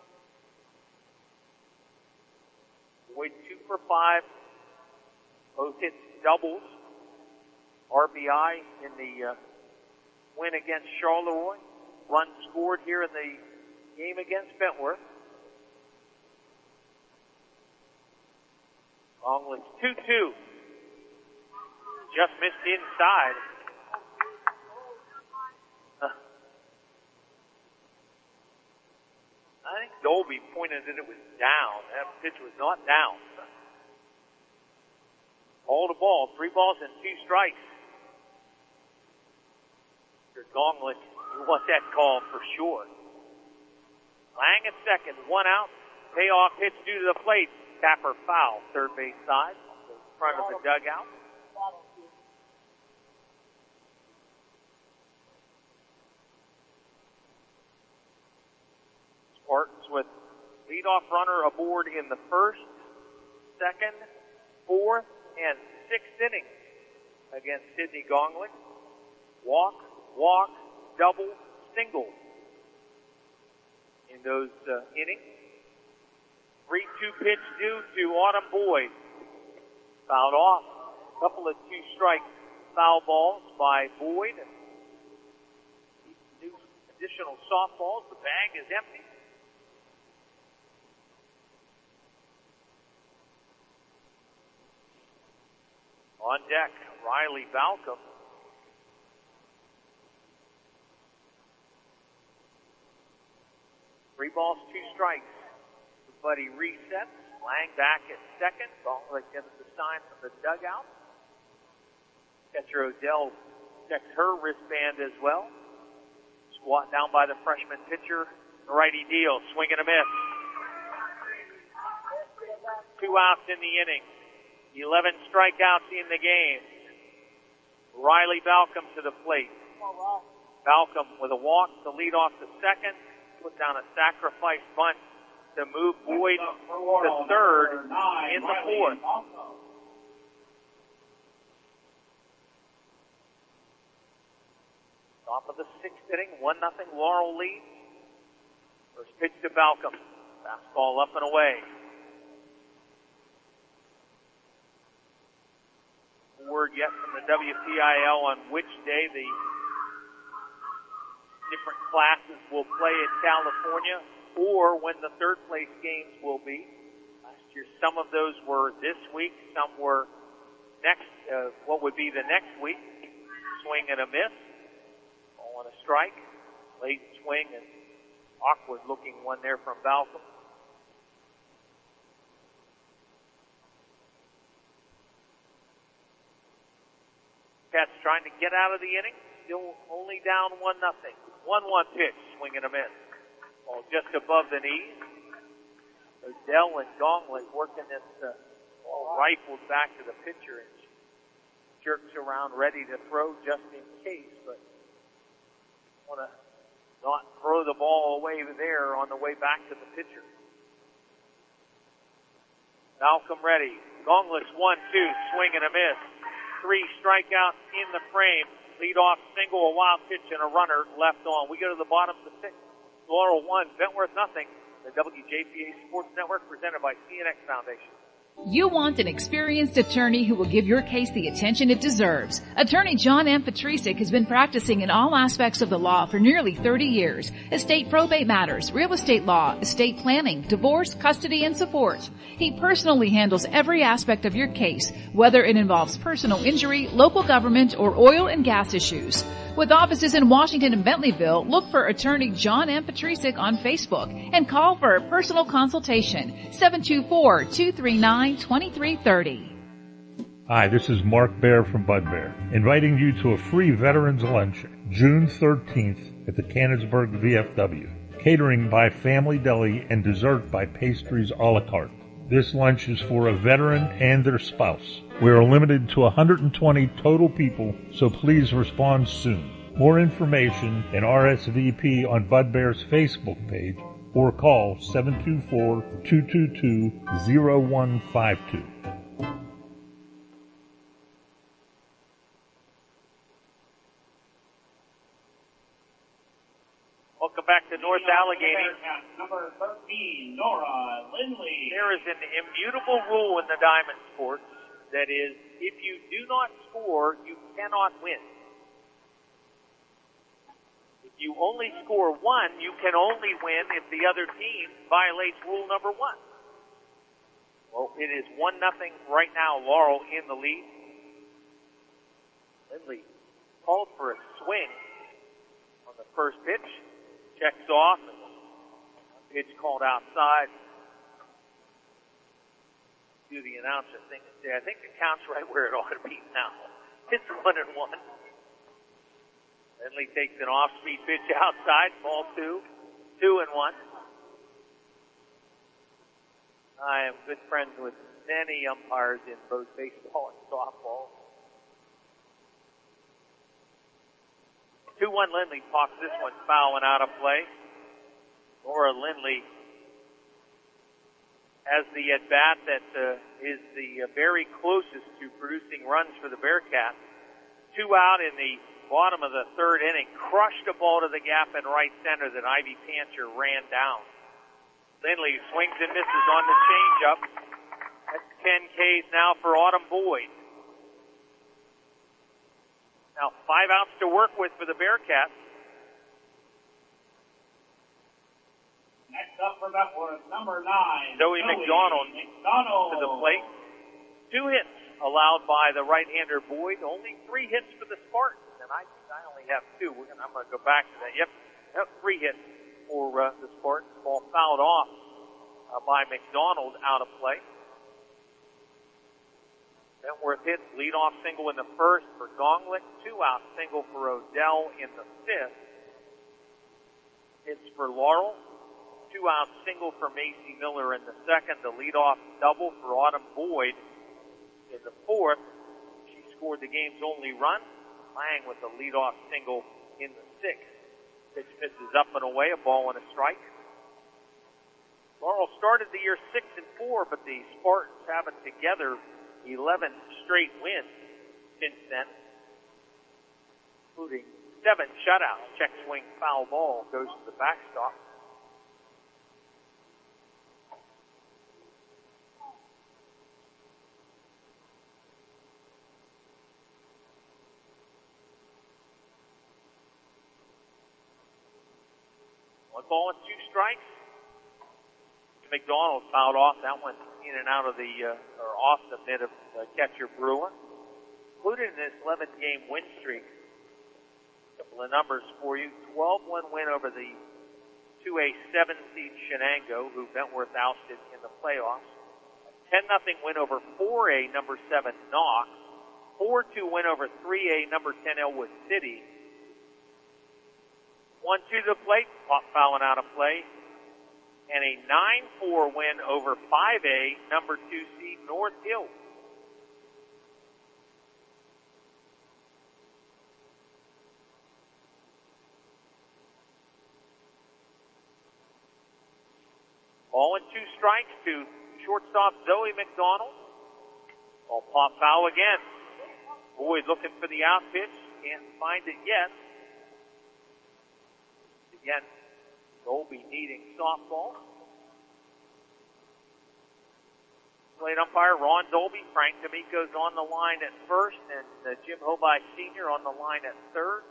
[SPEAKER 2] Boyd two for five. Both hits doubles. R B I in the uh, win against Charleroi. Run scored here in the game against Bentworth. Longland's two two. Just missed inside. Huh. I think Dolby pointed that it was down. That pitch was not down. All the ball. Three balls and two strikes. Gonglet, you want that call for sure. Lang at second, one out. Payoff pitch due to the plate. Tapper foul, third base side, in front of the dugout. Spartans with leadoff runner aboard in the first, second, fourth, and sixth innings against Sidney Gonglet. Walk, walk, double, single in those uh, innings. three two pitch due to Autumn Boyd. Fouled off. A couple of two-strike foul balls by Boyd. New additional softballs. The bag is empty. On deck, Riley Balcom. Three balls, two strikes. Buddy resets. Lang back at second. Gauntlet gives the sign from the dugout. Catcher Odell checks her wristband as well. Squat down by the freshman pitcher. The righty deal. Swing and a miss. Two outs in the inning. eleven strikeouts in the game. Riley Balcom to the plate. Balcom with a walk to lead off the second. Put down a sacrifice bunt to move Boyd to third in the fourth. Top of the sixth inning, one nothing Laurel lead. First pitch to Balcom. Fastball up and away. Word yet from the W P I L on which day the different classes will play in California, or when the third place games will be. Last year, some of those were this week, some were next, uh, what would be the next week. Swing and a miss. Ball and a strike. Late swing and awkward looking one there from Balcom. Cats trying to get out of the inning. Still only down one nothing. one one pitch. Swing and a miss. Ball just above the knees. Odell and Gonglet working this uh, ball rifled back to the pitcher and jerks around ready to throw just in case, but Want to not throw the ball away there on the way back to the pitcher. Malcolm ready. Gongless one, two, swing and a miss. Three strikeouts in the frame. Lead off single, a wild pitch, and a runner left on. We go to the bottom of the sixth. Laurel one, Bentworth nothing. The W J P A Sports Network presented by C N X Foundation.
[SPEAKER 15] You want an experienced attorney who will give your case the attention it deserves. Attorney John M. Petrisic has been practicing in all aspects of the law for nearly thirty years. Estate probate matters, real estate law, estate planning, divorce, custody, and support. He personally handles every aspect of your case, whether it involves personal injury, local government, or oil and gas issues. With offices in Washington and Bentleyville, look for attorney John M. Petrisic on Facebook and call for a personal consultation, seven two four, two three nine, two three three zero.
[SPEAKER 11] Hi, this is Mark Baer from Bud Bear, inviting you to a free Veterans Lunch June thirteenth at the Canonsburg V F W. Catering by Family Deli and dessert by Pastries a la carte. This lunch is for a veteran and their spouse. We are limited to one hundred twenty total people, so please respond soon. More information and R S V P on Bud Bear's Facebook page or call seven two four, two two two, zero one five two.
[SPEAKER 2] Welcome back to North Allegheny.
[SPEAKER 17] Number thirteen, Nora Lindley.
[SPEAKER 2] There is an immutable rule in the diamond sports that is, if you do not score, you cannot win. If you only score one, you can only win if the other team violates rule number one. Well, it is one nothing right now. Laurel in the lead. Lindley called for a swing on the first pitch. Checks off. Pitch called outside. Do the announcer thing and say, I think the count's right where it ought to be now. It's one and one. Lindley takes an off-speed pitch outside. Ball two. Two and one. I am good friends with many umpires in both baseball and softball. two one Lindley pops this one foul and out of play. Nora Lindley has the at-bat that uh, is the uh, very closest to producing runs for the Bearcats. Two out in the bottom of the third inning. Crushed a ball to the gap in right center that Ivy Pancher ran down. Lindley swings and misses on the changeup. That's ten Ks now for Autumn Boyd. Now five outs to work with for the Bearcats.
[SPEAKER 17] Next up for Bentworth, number nine.
[SPEAKER 2] Zoe McDonald,
[SPEAKER 17] McDonald
[SPEAKER 2] to the plate. Two hits allowed by the right-hander Boyd. Only three hits for the Spartans, and I think I only have two. We're gonna, I'm going to go back to that. Yep, yep three hits for uh, the Spartans. Ball fouled off uh, by McDonald out of play. Bentworth hits leadoff single in the first for Gonglet. Two-out single for Odell in the fifth. Hits for Laurel. Two-out single for Macy Miller in the second. The leadoff double for Autumn Boyd in the fourth. She scored the game's only run. Lang with a leadoff single in the sixth. Pitch misses up and away, a ball and a strike. Laurel started the year six and four, but the Spartans haven't together eleven straight wins since then, including seven shutouts. Check swing foul ball goes to the backstop. One ball and two strikes. McDonald fouled off. That one in and out of the, uh, or off the mid of uh, catcher Brewer. Included in this eleven-game win streak, a couple of numbers for you. twelve one win over the two A seven seed Shenango, who Bentworth ousted in the playoffs. A ten nothing win over four A number seven Knox. four two win over three A number ten Elwood City. one two to the plate, pop fouling out of play. And a nine four win over five A, number two seed North Hill. Ball and two strikes to shortstop Zoe McDonald. Ball pop foul again. Boyd looking for the out pitch. Can't find it yet. Again, Dolby needing softball. Plate umpire Ron Dolby. Frank D'Amico's on the line at first, and uh, Jim Hobai Senior on the line at third.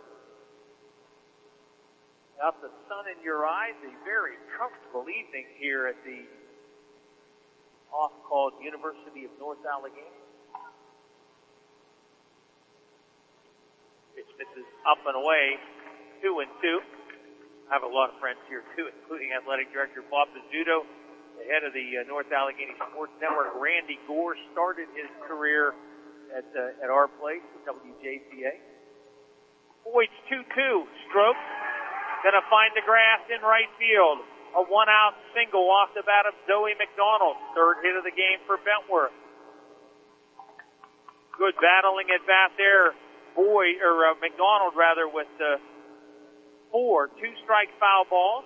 [SPEAKER 2] Out the sun in your eyes, a very comfortable evening here at the off-called University of North Allegheny. Pitch misses up and away, two and two. I have a lot of friends here too, including Athletic Director Bob Pizzuto, the head of the uh, North Allegheny Sports Network. Randy Gore started his career at uh, at our place, W J P A. Boyd's two two, stroke. Gonna find the grass in right field. A one-out single off the bat of Zoe McDonald. Third hit of the game for Bentworth. Good battling at bat there. Boyd, or uh, McDonald rather, with uh, four two-strike foul balls.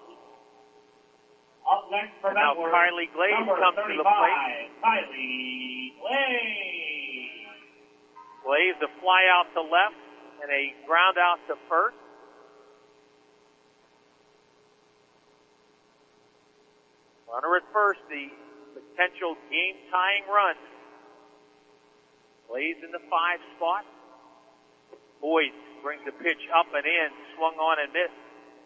[SPEAKER 17] Up next for
[SPEAKER 2] now
[SPEAKER 17] Bentworth,
[SPEAKER 2] Kylie Glaze comes to the plate.
[SPEAKER 17] Kylie Glaze.
[SPEAKER 2] Glaze, a fly out to left and a ground out to first. Runner at first, the potential game-tying run. Plays in the five spot. Boyd brings the pitch up and in, swung on and missed.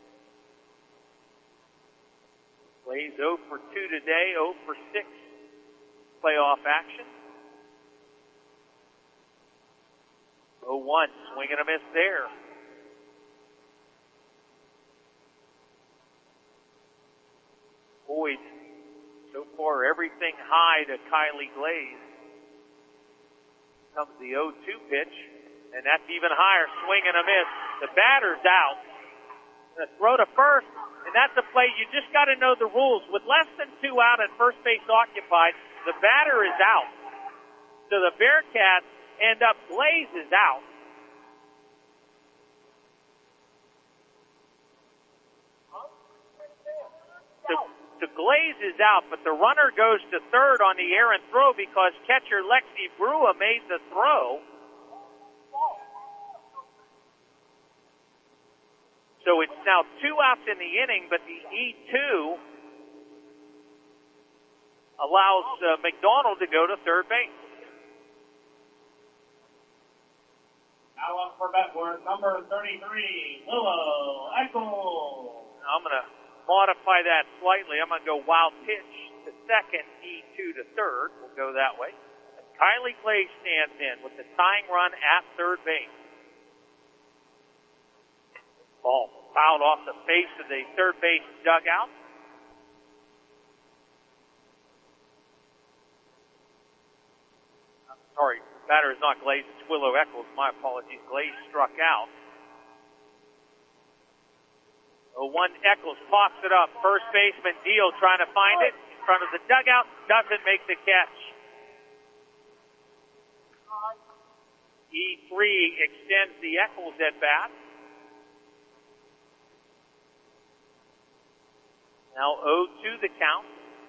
[SPEAKER 2] Plays oh for two today, oh for six playoff action. oh one, swing and a miss there. Boyd, so far everything high to Kylie Glaze. Comes the oh two pitch, and that's even higher, swing and a miss. The batter's out. The throw to first, and that's a play. You just got to know the rules. With less than two out and first base occupied, the batter is out. So the Bearcats end up, Glaze is out. So The Glaze is out, but the runner goes to third on the errant throw because catcher Lexi Brua made the throw. So it's now two outs in the inning, but the E two allows uh, McDonald to go to third base.
[SPEAKER 17] Now up for Bentworth, number thirty-three, Willow Echols.
[SPEAKER 2] I'm going to modify that slightly. I'm going to go wild pitch to second, E two to third. We'll go that way. And Kylie Glaze stands in with the tying run at third base. Ball fouled off the face of the third base dugout. I'm sorry, the batter is not Glaze, it's Willow Echols. My apologies. Glaze struck out. oh one, Echols pops it up. First baseman Deal trying to find it in front of the dugout. Doesn't make the catch. E three extends the Echols at bat. Now oh two the count.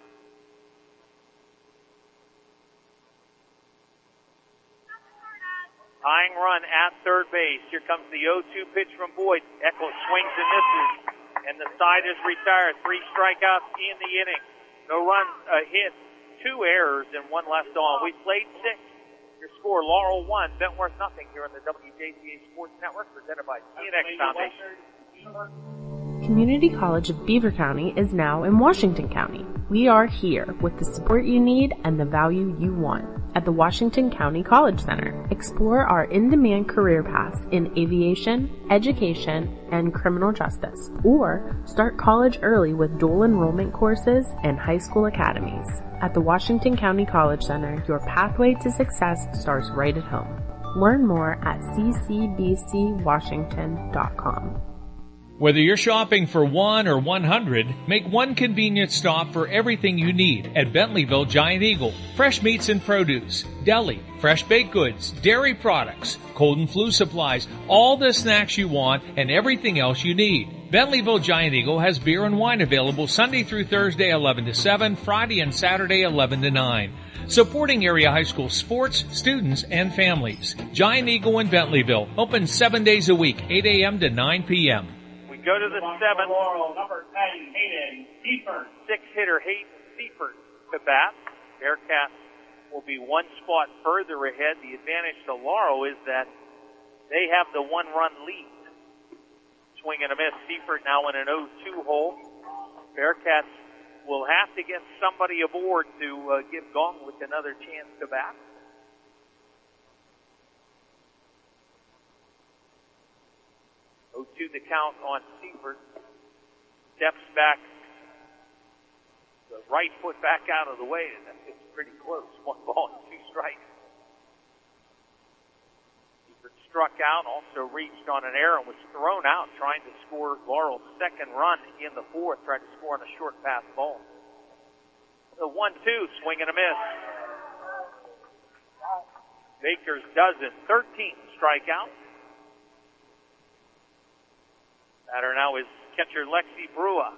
[SPEAKER 2] Tying run at third base. Here comes the oh two pitch from Boyd. Echols swings and misses. And the side is retired. Three strikeouts in the inning. No runs, a hit, two errors, and one left on. We played six. Your score, Laurel one, Bentworth nothing here on the W J P A Sports Network, presented by C N X Foundation.
[SPEAKER 3] Community College of Beaver County is now in Washington County. We are here with the support you need and the value you want. At the Washington County College Center, explore our in-demand career paths in aviation, education, and criminal justice. Or start college early with dual enrollment courses and high school academies. At the Washington County College Center, your pathway to success starts right at home. Learn more at c c b c washington dot com.
[SPEAKER 4] Whether you're shopping for one or one hundred, make one convenient stop for everything you need at Bentleyville Giant Eagle. Fresh meats and produce, deli, fresh baked goods, dairy products, cold and flu supplies, all the snacks you want and everything else you need. Bentleyville Giant Eagle has beer and wine available Sunday through Thursday eleven to seven, Friday and Saturday eleven to nine. Supporting area high school sports, students, and families. Giant Eagle in Bentleyville, open seven days a week, eight a.m. to nine p.m.
[SPEAKER 2] We go to the seventh.
[SPEAKER 17] Number ten, Hayden Seifert.
[SPEAKER 2] Six-hitter Hayden Seifert to bat. Bearcats will be one spot further ahead. The advantage to Laurel is that they have the one-run lead. Swing and a miss. Seifert now in an oh two hole. Bearcats will have to get somebody aboard to uh, give Gauntlet another chance to bat. oh two the count on Seifert. Steps back. The right foot back out of the way, and that gets pretty close. One ball and two strikes. Seifert struck out, also reached on an error and was thrown out trying to score Laurel's second run in the fourth, tried to score on a short pass ball. The one two, swing and a miss. Baker's dozen, thirteenth strikeout. Batter now is catcher Lexi Brua.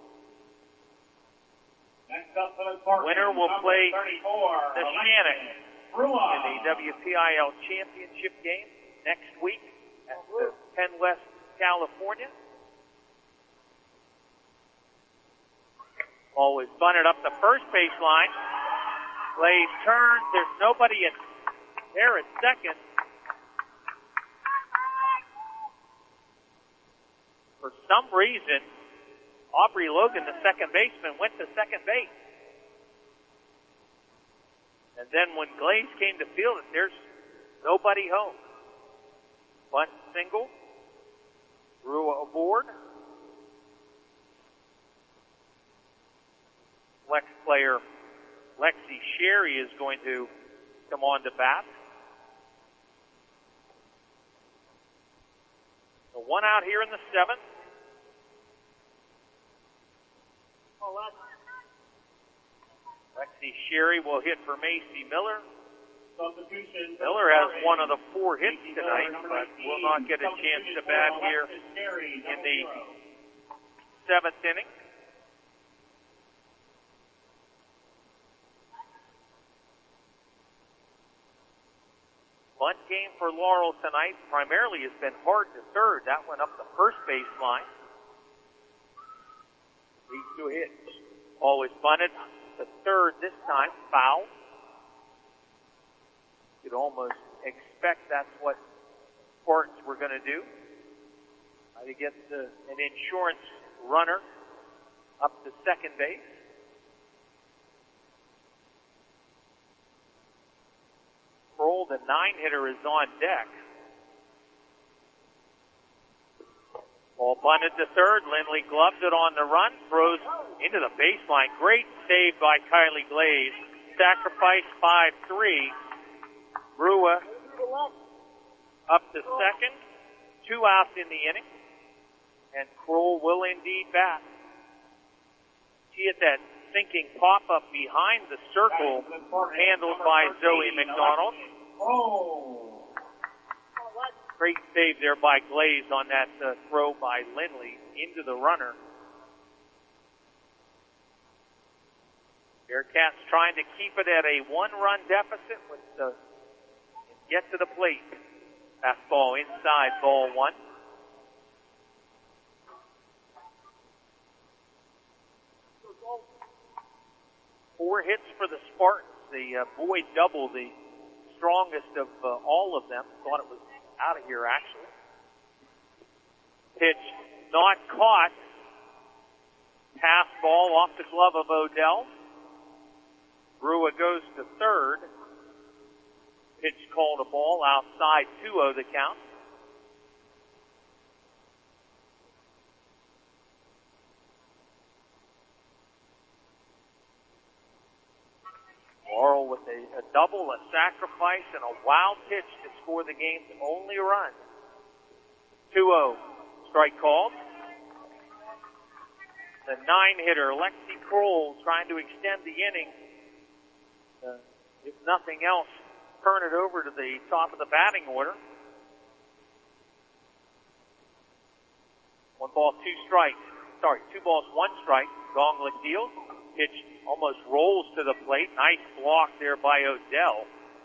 [SPEAKER 17] Next up for the Spartans,
[SPEAKER 2] winner will
[SPEAKER 17] number
[SPEAKER 2] play
[SPEAKER 17] thirty-four,
[SPEAKER 2] the Shannon in the W P I L championship game next week at the Penn West, California. Ball is bunted up the first baseline. Glaze turns. There's nobody in there at second. For some reason, Aubrey Logan, the second baseman, went to second base. And then when Glaze came to field it, there's nobody home. Bunt single. Rua aboard. Flex player Lexi Sherry is going to come on to bat. So one out here in the seventh. Lexi Sherry will hit for Macy Miller. Miller has one of the four hits tonight, but will not get a chance to bat here in the seventh inning. Bunt game for Laurel tonight primarily has been hard to third. That went up the first baseline. Leads to a hit. Always bunted to third this time. Foul. You'd almost expect that's what Spartans were going to do. Try to get the, an insurance runner up to second base. Kroll, the nine-hitter, is on deck. Ball bunted to third. Lindley gloves it on the run. Throws into the baseline. Great save by Kylie Glaze. Sacrifice five three. Brua up to second. Two outs in the inning. And Kroll will indeed bat. She hit that sinking pop-up behind the circle, handled by Zoe McDonald. Great save there by Glaze on that uh, throw by Lindley into the runner. Bearcats trying to keep it at a one-run deficit with the get to the plate. Fastball inside, ball one. Four hits for the Spartans. The uh, Boyd double, the strongest of uh, all of them. Thought it was out of here, actually. Pitch not caught. Pass ball off the glove of Odell. Brua goes to third. Pitch called a ball outside, two oh the count. Laurel with a, a double, a sacrifice, and a wild pitch to score the game's only run. two oh. Strike called. The nine-hitter, Lexi Kroll, trying to extend the inning. Uh, if nothing else, turn it over to the top of the batting order. One Ball two strikes. Sorry, two balls, one strike. Gonglet deals. Pitch almost rolls to the plate. Nice block there by Odell.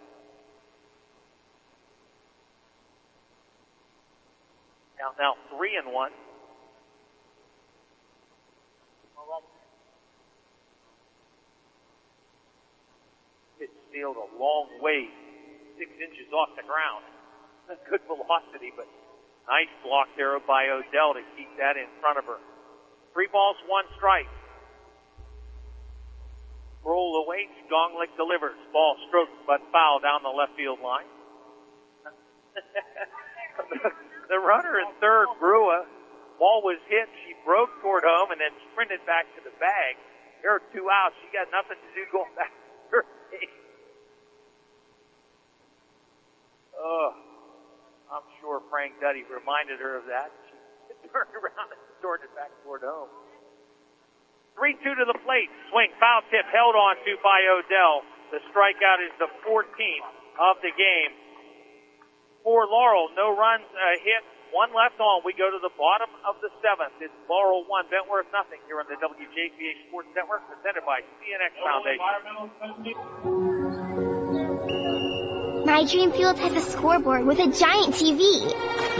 [SPEAKER 2] Count now three and one. Pitch sailed a long way, six inches off the ground. Good velocity, but nice block there by Odell to keep that in front of her. Three balls, one strike. Roll awaits. Gonglet delivers. Ball stroked but foul down the left field line. The runner in third, Brua. Ball was hit. She broke toward home and then sprinted back to the bag. There are two outs. She got nothing to do going back to her base. Oh, I'm sure Frank Duddy reminded her of that. She turned around and started back toward home. three two to the plate. Swing, foul tip, held on to by Odell. The strikeout is the fourteenth of the game. For Laurel, no runs uh, hit, one left on. We go to the bottom of the seventh. It's Laurel one, Bentworth nothing here on the W J P A Sports Network, presented by C N X Foundation.
[SPEAKER 6] My Dream Field has a scoreboard with a giant T V.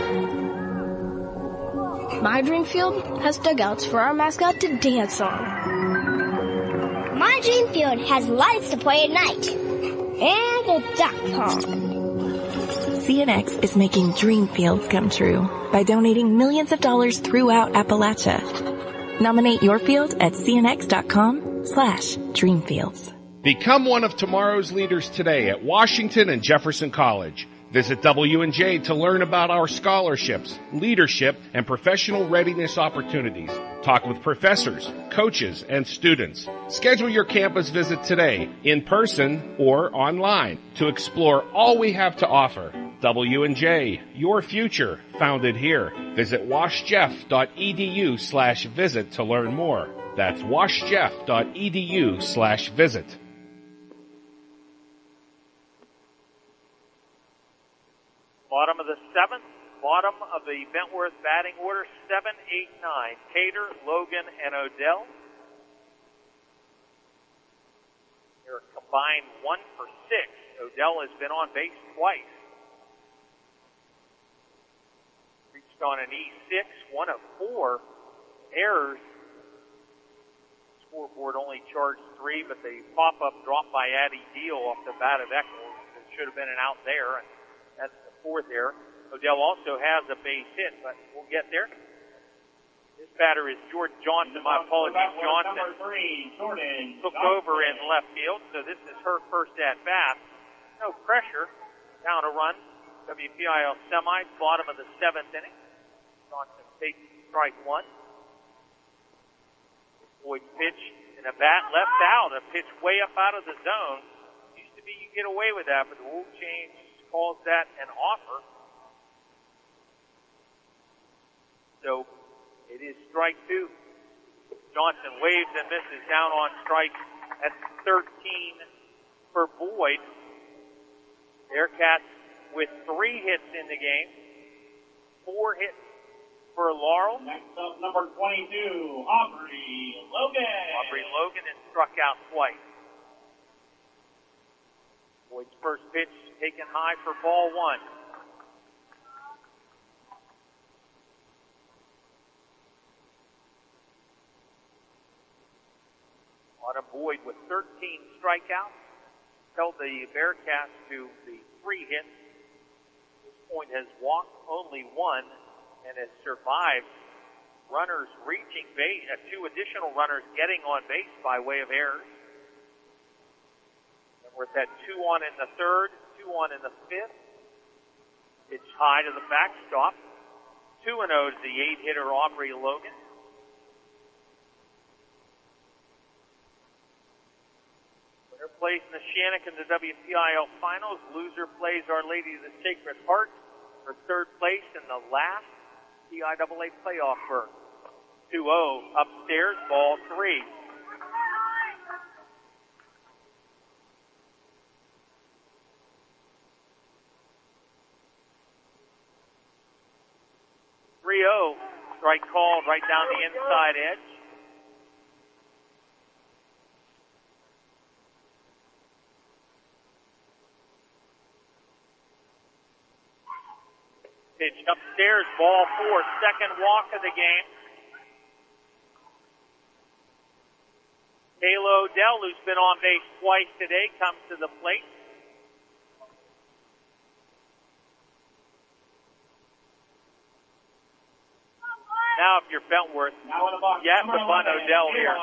[SPEAKER 7] My Dream Field has dugouts for our mascot to dance on.
[SPEAKER 6] My Dream Field has lights to play at night. And a duck pond.
[SPEAKER 8] C N X is making dream fields come true by donating millions of dollars throughout Appalachia. Nominate your field at cnx.com slash dreamfields.
[SPEAKER 9] Become one of tomorrow's leaders today at Washington and Jefferson College. Visit W and J to learn about our scholarships, leadership, and professional readiness opportunities. Talk with professors, coaches, and students. Schedule your campus visit today, in person or online, to explore all we have to offer. W and J, your future, founded here. Visit washjeff.edu slash visit to learn more. That's washjeff.edu slash visit.
[SPEAKER 2] Bottom of the seventh, bottom of the Bentworth batting order, seven, eight, nine. Cater, Logan, and Odell. They're combined one for six. Odell has been on base twice. Reached on an E six, one of four errors. Scoreboard only charged three, but the pop-up drop by Addie Deal off the bat of Eccles. It should have been an out there, and that's the fourth error. Odell also has a base hit, but we'll get there. This batter is Jordan Johnson. My apologies, Johnson took over in left field, so this is her first at-bat. No pressure. Down a run. W P I L semis, bottom of the seventh inning. Johnson takes strike one. Boyd's pitch and a bat left out. A pitch way up out of the zone. Used to be you get away with that, but the rule change calls that an offer. So it is strike two. Johnson waves and misses down on strike at thirteen for Boyd. Bearcats with three hits in the game. Four hits for Laurel.
[SPEAKER 17] Next up, number twenty-two, Aubrey Logan.
[SPEAKER 2] Aubrey Logan is struck out twice. Boyd's first pitch taken high for ball one. Autumn Boyd with thirteen strikeouts held the Bearcats to the three hits. At this point has walked only one and has survived runners reaching base, uh, two additional runners getting on base by way of errors. And we're at two on in the third, two on in the fifth. It's high to the backstop. two and oh to the eight-hitter Aubrey Logan. Winner plays in the Shannock in the W P I L Finals. Loser plays Our Lady of the Sacred Heart for third place in the last P I A A playoff berth. two oh upstairs, ball three. three oh Strike called right down the inside edge. Pitch upstairs, ball four, second walk of the game. Kayla Odell, who's been on base twice today, comes to the plate. Now if you're Bentworth, you have to bunt Odell here.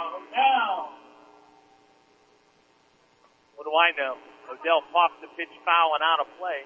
[SPEAKER 2] What do I know? Odell pops the pitch foul and out of play.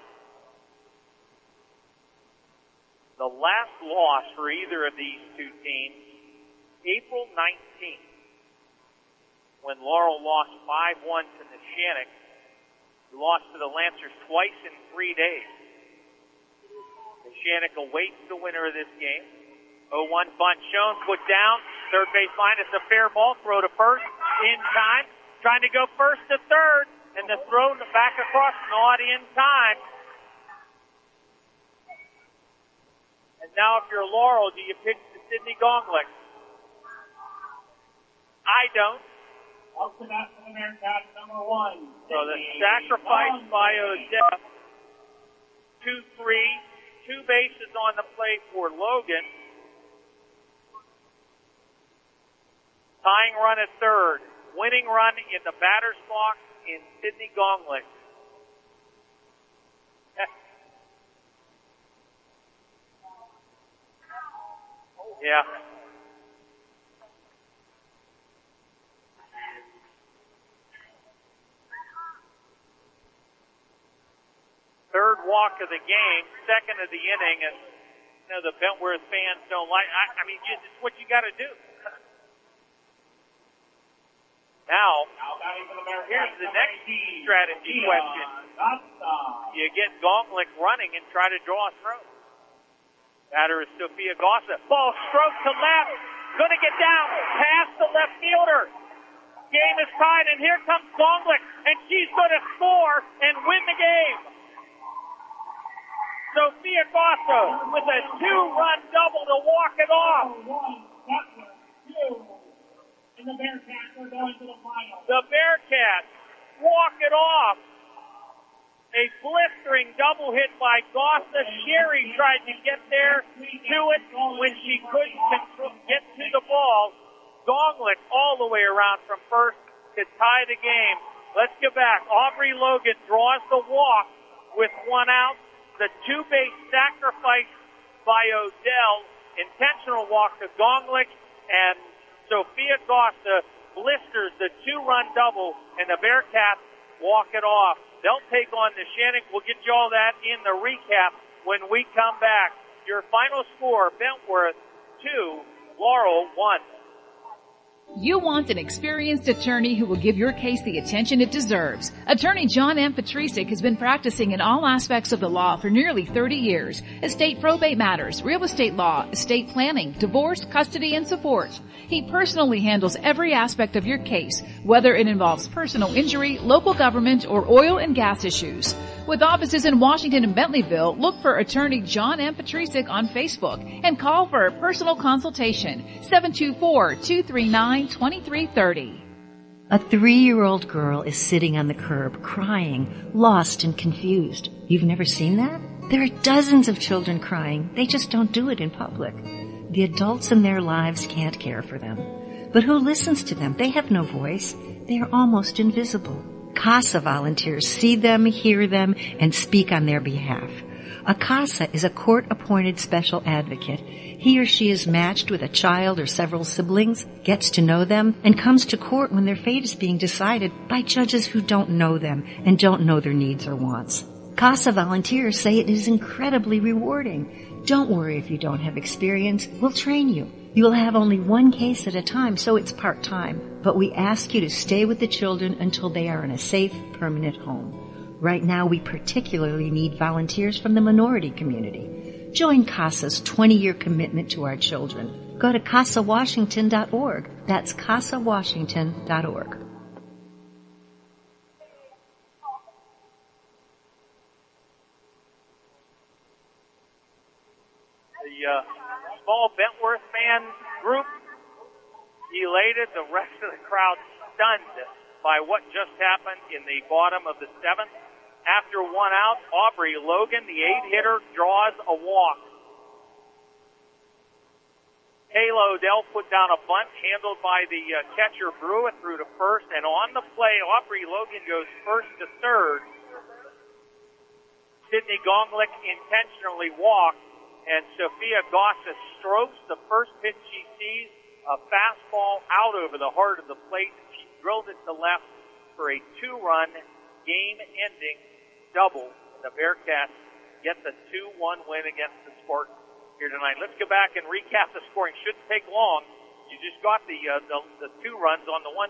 [SPEAKER 2] The last loss for either of these two teams, April nineteenth, when Laurel lost five one to Neshannock. We lost to the Lancers twice in three days. Neshannock awaits the winner of this game. oh one bunt shown, put down, third base line. It's a fair ball, throw to first, in time. Trying to go first to third, and the throw back across, not in time. And now if you're Laurel, do you pitch to Sidney Gonglik? I don't.
[SPEAKER 17] Up to that for the Bearcats, number one.
[SPEAKER 2] So the sacrifice by Odell. two three, two bases on the plate for Logan. Tying run at third. Winning run in the batter's box in Sidney Gonglik. Yeah. Third walk of the game, second of the inning, and you know the Bentworth fans don't like. I, I mean, it's what you got to do. Now, here's the next strategy question: you get Gonglik running and try to draw a throw. Batter is Sophia Gossa. Ball stroke to left. Gonna get down. Past the left fielder. Game is tied, and here comes Gonglik, and she's gonna score and win the game. Sophia Gossa with a two-run double to walk it off.
[SPEAKER 17] And the Bearcats are going to the final.
[SPEAKER 2] The Bearcats walk it off. A blistering double hit by Gossa. Sherry tried to get there to it when she couldn't control, get to the ball. Gonglik all the way around from first to tie the game. Let's get back. Aubrey Logan draws the walk with one out. The two-base sacrifice by Odell. Intentional walk to Gonglik, and Sophia Gossa blisters the two-run double, and the Bearcats walk it off. They'll take on Neshannock. We'll get you all that in the recap when we come back. Your final score, Bentworth two, Laurel one.
[SPEAKER 15] You want an experienced attorney who will give your case the attention it deserves. Attorney John M. Petrisic has been practicing in all aspects of the law for nearly thirty years. Estate probate matters, real estate law, estate planning, divorce, custody, and support. He personally handles every aspect of your case, whether it involves personal injury, local government, or oil and gas issues. With offices in Washington and Bentleyville, look for attorney John M. Petrisic on Facebook and call for a personal consultation, seven two four, two three nine, two three three zero.
[SPEAKER 16] A three-year-old girl is sitting on the curb, crying, lost and confused. You've never seen that? There are dozens of children crying. They just don't do it in public. The adults in their lives can't care for them. But who listens to them? They have no voice. They are almost invisible. CASA volunteers see them, hear them, and speak on their behalf. A CASA is a court-appointed special advocate. He or she is matched with a child or several siblings, gets to know them, and comes to court when their fate is being decided by judges who don't know them and don't know their needs or wants. CASA volunteers say it is incredibly rewarding. Don't worry if you don't have experience. We'll train you. You will have only one case at a time, so it's part-time. But we ask you to stay with the children until they are in a safe, permanent home. Right now, we particularly need volunteers from the minority community. Join CASA's twenty-year commitment to our children. Go to casa washington dot org. That's casa washington dot org.
[SPEAKER 2] The uh, small Bentworth fan group elated, the rest of the crowd stunned by what just happened in the bottom of the seventh. After one out, Aubrey Logan, the eight hitter, draws a walk. Kayla Odell put down a bunt handled by the uh, catcher Brewer through to first, and on the play, Aubrey Logan goes first to third. Sydney Gonglick intentionally walked, and Sophia Gossa strokes the first pitch she sees, a fastball out over the heart of the plate. She drilled it to left for a two-run game-ending double. The Bearcats get the two one win against the Spartans here tonight. Let's go back and recap the scoring. Shouldn't take long. You just got the uh, the, the two runs on the one.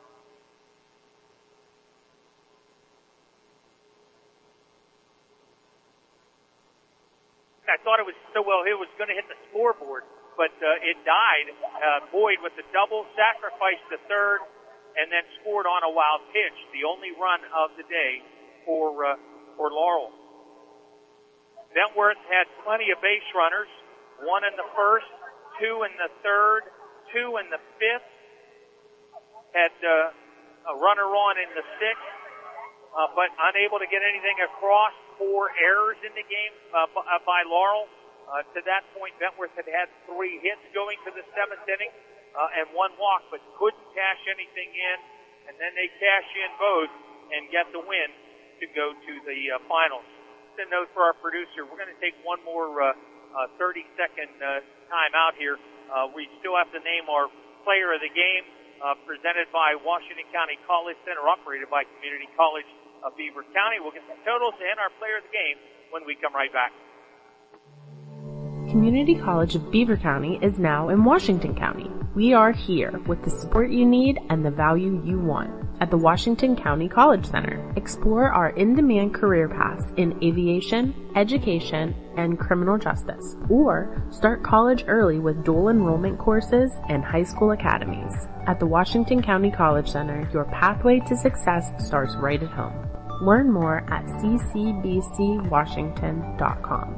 [SPEAKER 2] I thought it was so well. It was going to hit the scoreboard, but uh, it died. Uh, Boyd with the double, sacrificed the third, and then scored on a wild pitch. The only run of the day for uh, for Laurel. Bentworth had plenty of base runners. One in the first, two in the third, two in the fifth. Had uh, a runner on in the sixth, uh, but unable to get anything across. Four errors in the game uh, by Laurel. Uh, to that point, Bentworth had had three hits going to the seventh inning uh, and one walk, but couldn't cash anything in. And then they cash in both and get the win to go to the uh, finals. Just a note for our producer, we're going to take one more uh, uh, thirty-second uh, time out here. Uh, we still have to name our player of the game, uh, presented by Washington County College Center, operated by Community College of Beaver County. We'll get the totals and our player of the game when we come right back.
[SPEAKER 3] Community College of Beaver County is now in Washington County. We are here with the support you need and the value you want. At the Washington County College Center, explore our in-demand career paths in aviation, education, and criminal justice, or start college early with dual enrollment courses and high school academies. At the Washington County College Center, your pathway to success starts right at home. Learn more at c c b c washington dot com.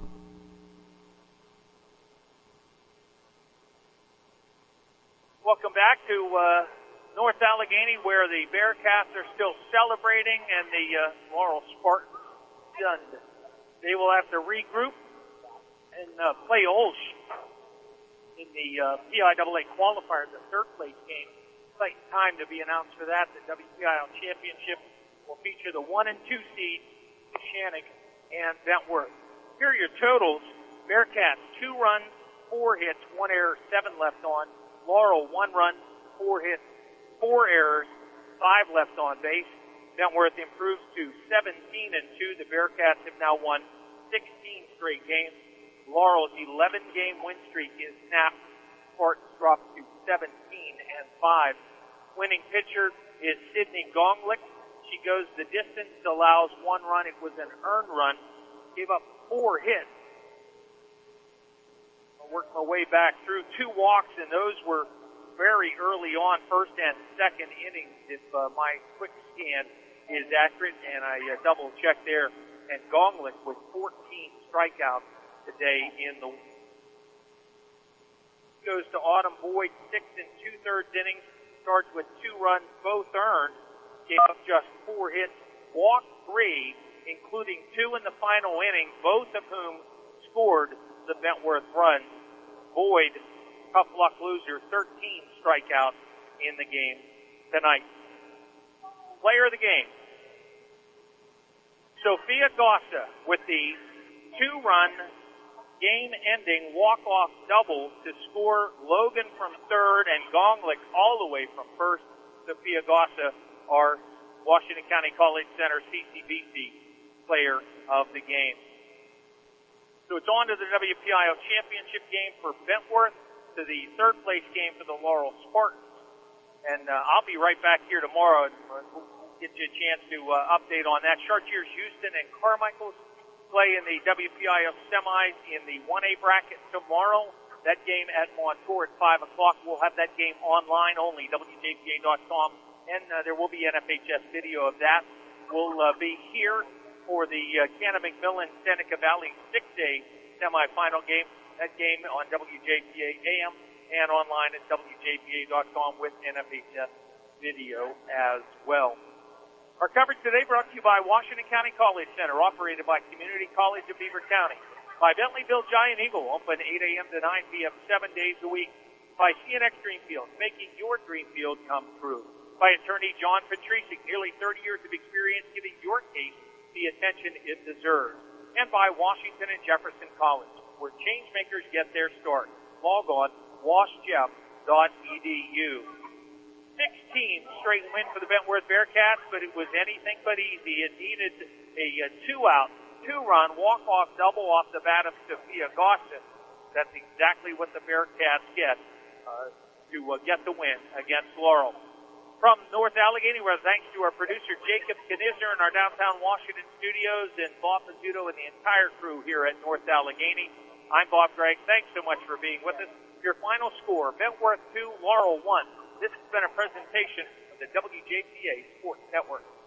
[SPEAKER 2] Welcome back to uh, North Allegheny, where the Bearcats are still celebrating and the uh, Laurel Spartans stunned. They will have to regroup and uh, play Olsh in the uh, P I A A qualifier, the third place game. It's time to be announced for that. The W P I L Championship will feature the one and two seeds, Shannick and Bentworth. Here are your totals. Bearcats, two runs, four hits, one error, seven left on. Laurel, one run, four hits, four errors, five left on base. Bentworth improves to seventeen and two. The Bearcats have now won sixteen straight games. Laurel's eleven game win streak is snapped. Spartans dropped to seventeen and five. Winning pitcher is Sydney Gonglick. She goes the distance, allows one run. It was an earned run. Gave up four hits. Worked my way back through two walks, and those were very early on, first and second innings, if uh, my quick scan is accurate, and I uh, double checked there. And Gonglick with fourteen strikeouts today in the goes to Autumn Boyd, six and two thirds innings, starts with two runs, both earned, gave up just four hits, walked three, including two in the final inning, both of whom scored the Bentworth runs. Boyd, tough luck loser, thirteen strikeouts in the game tonight. Player of the game, Sophia Gossa with the two-run game-ending walk-off double to score Logan from third and Gonglick all the way from first. Sophia Gossa, our Washington County College Center C C B C player of the game. So it's on to the W P I L championship game for Bentworth, to the third place game for the Laurel Spartans. And uh, I'll be right back here tomorrow and we'll get you a chance to uh, update on that. Chartiers Houston and Carmichael's play in the W P I L semis in the one A bracket tomorrow. That game at Montour at five o'clock. We'll have that game online only, W J P A dot com. And uh, there will be N F H S video of that. We'll uh, be here for the uh, Canna McMillan Seneca Valley six A semifinal game that game on W J P A A M and online at W J P A dot com with N F H S video as well. Our coverage today brought to you by Washington County College Center, operated by Community College of Beaver County. By Bentleyville Giant Eagle, open eight a.m. to nine p.m. seven days a week. By C N X Dreamfield, making your dream field come true. By attorney John Patricic, nearly thirty years of experience giving your case the attention it deserves. And by Washington and Jefferson College, where change makers get their start. Log on, wash jeff dot e d u. sixteen straight win for the Bentworth Bearcats, but it was anything but easy. It needed a, a two-out, two-run, walk-off double off the bat of Sophia Goshen. That's exactly what the Bearcats get uh, to uh, get the win against Laurel. From North Allegheny, where thanks to our producer Jacob Knisner in our downtown Washington studios and Bob Pizzuto and the entire crew here at North Allegheny, I'm Bob Gregg. Thanks so much for being with us. Your final score, Bentworth two, Laurel one. This has been a presentation of the W J P A Sports Network.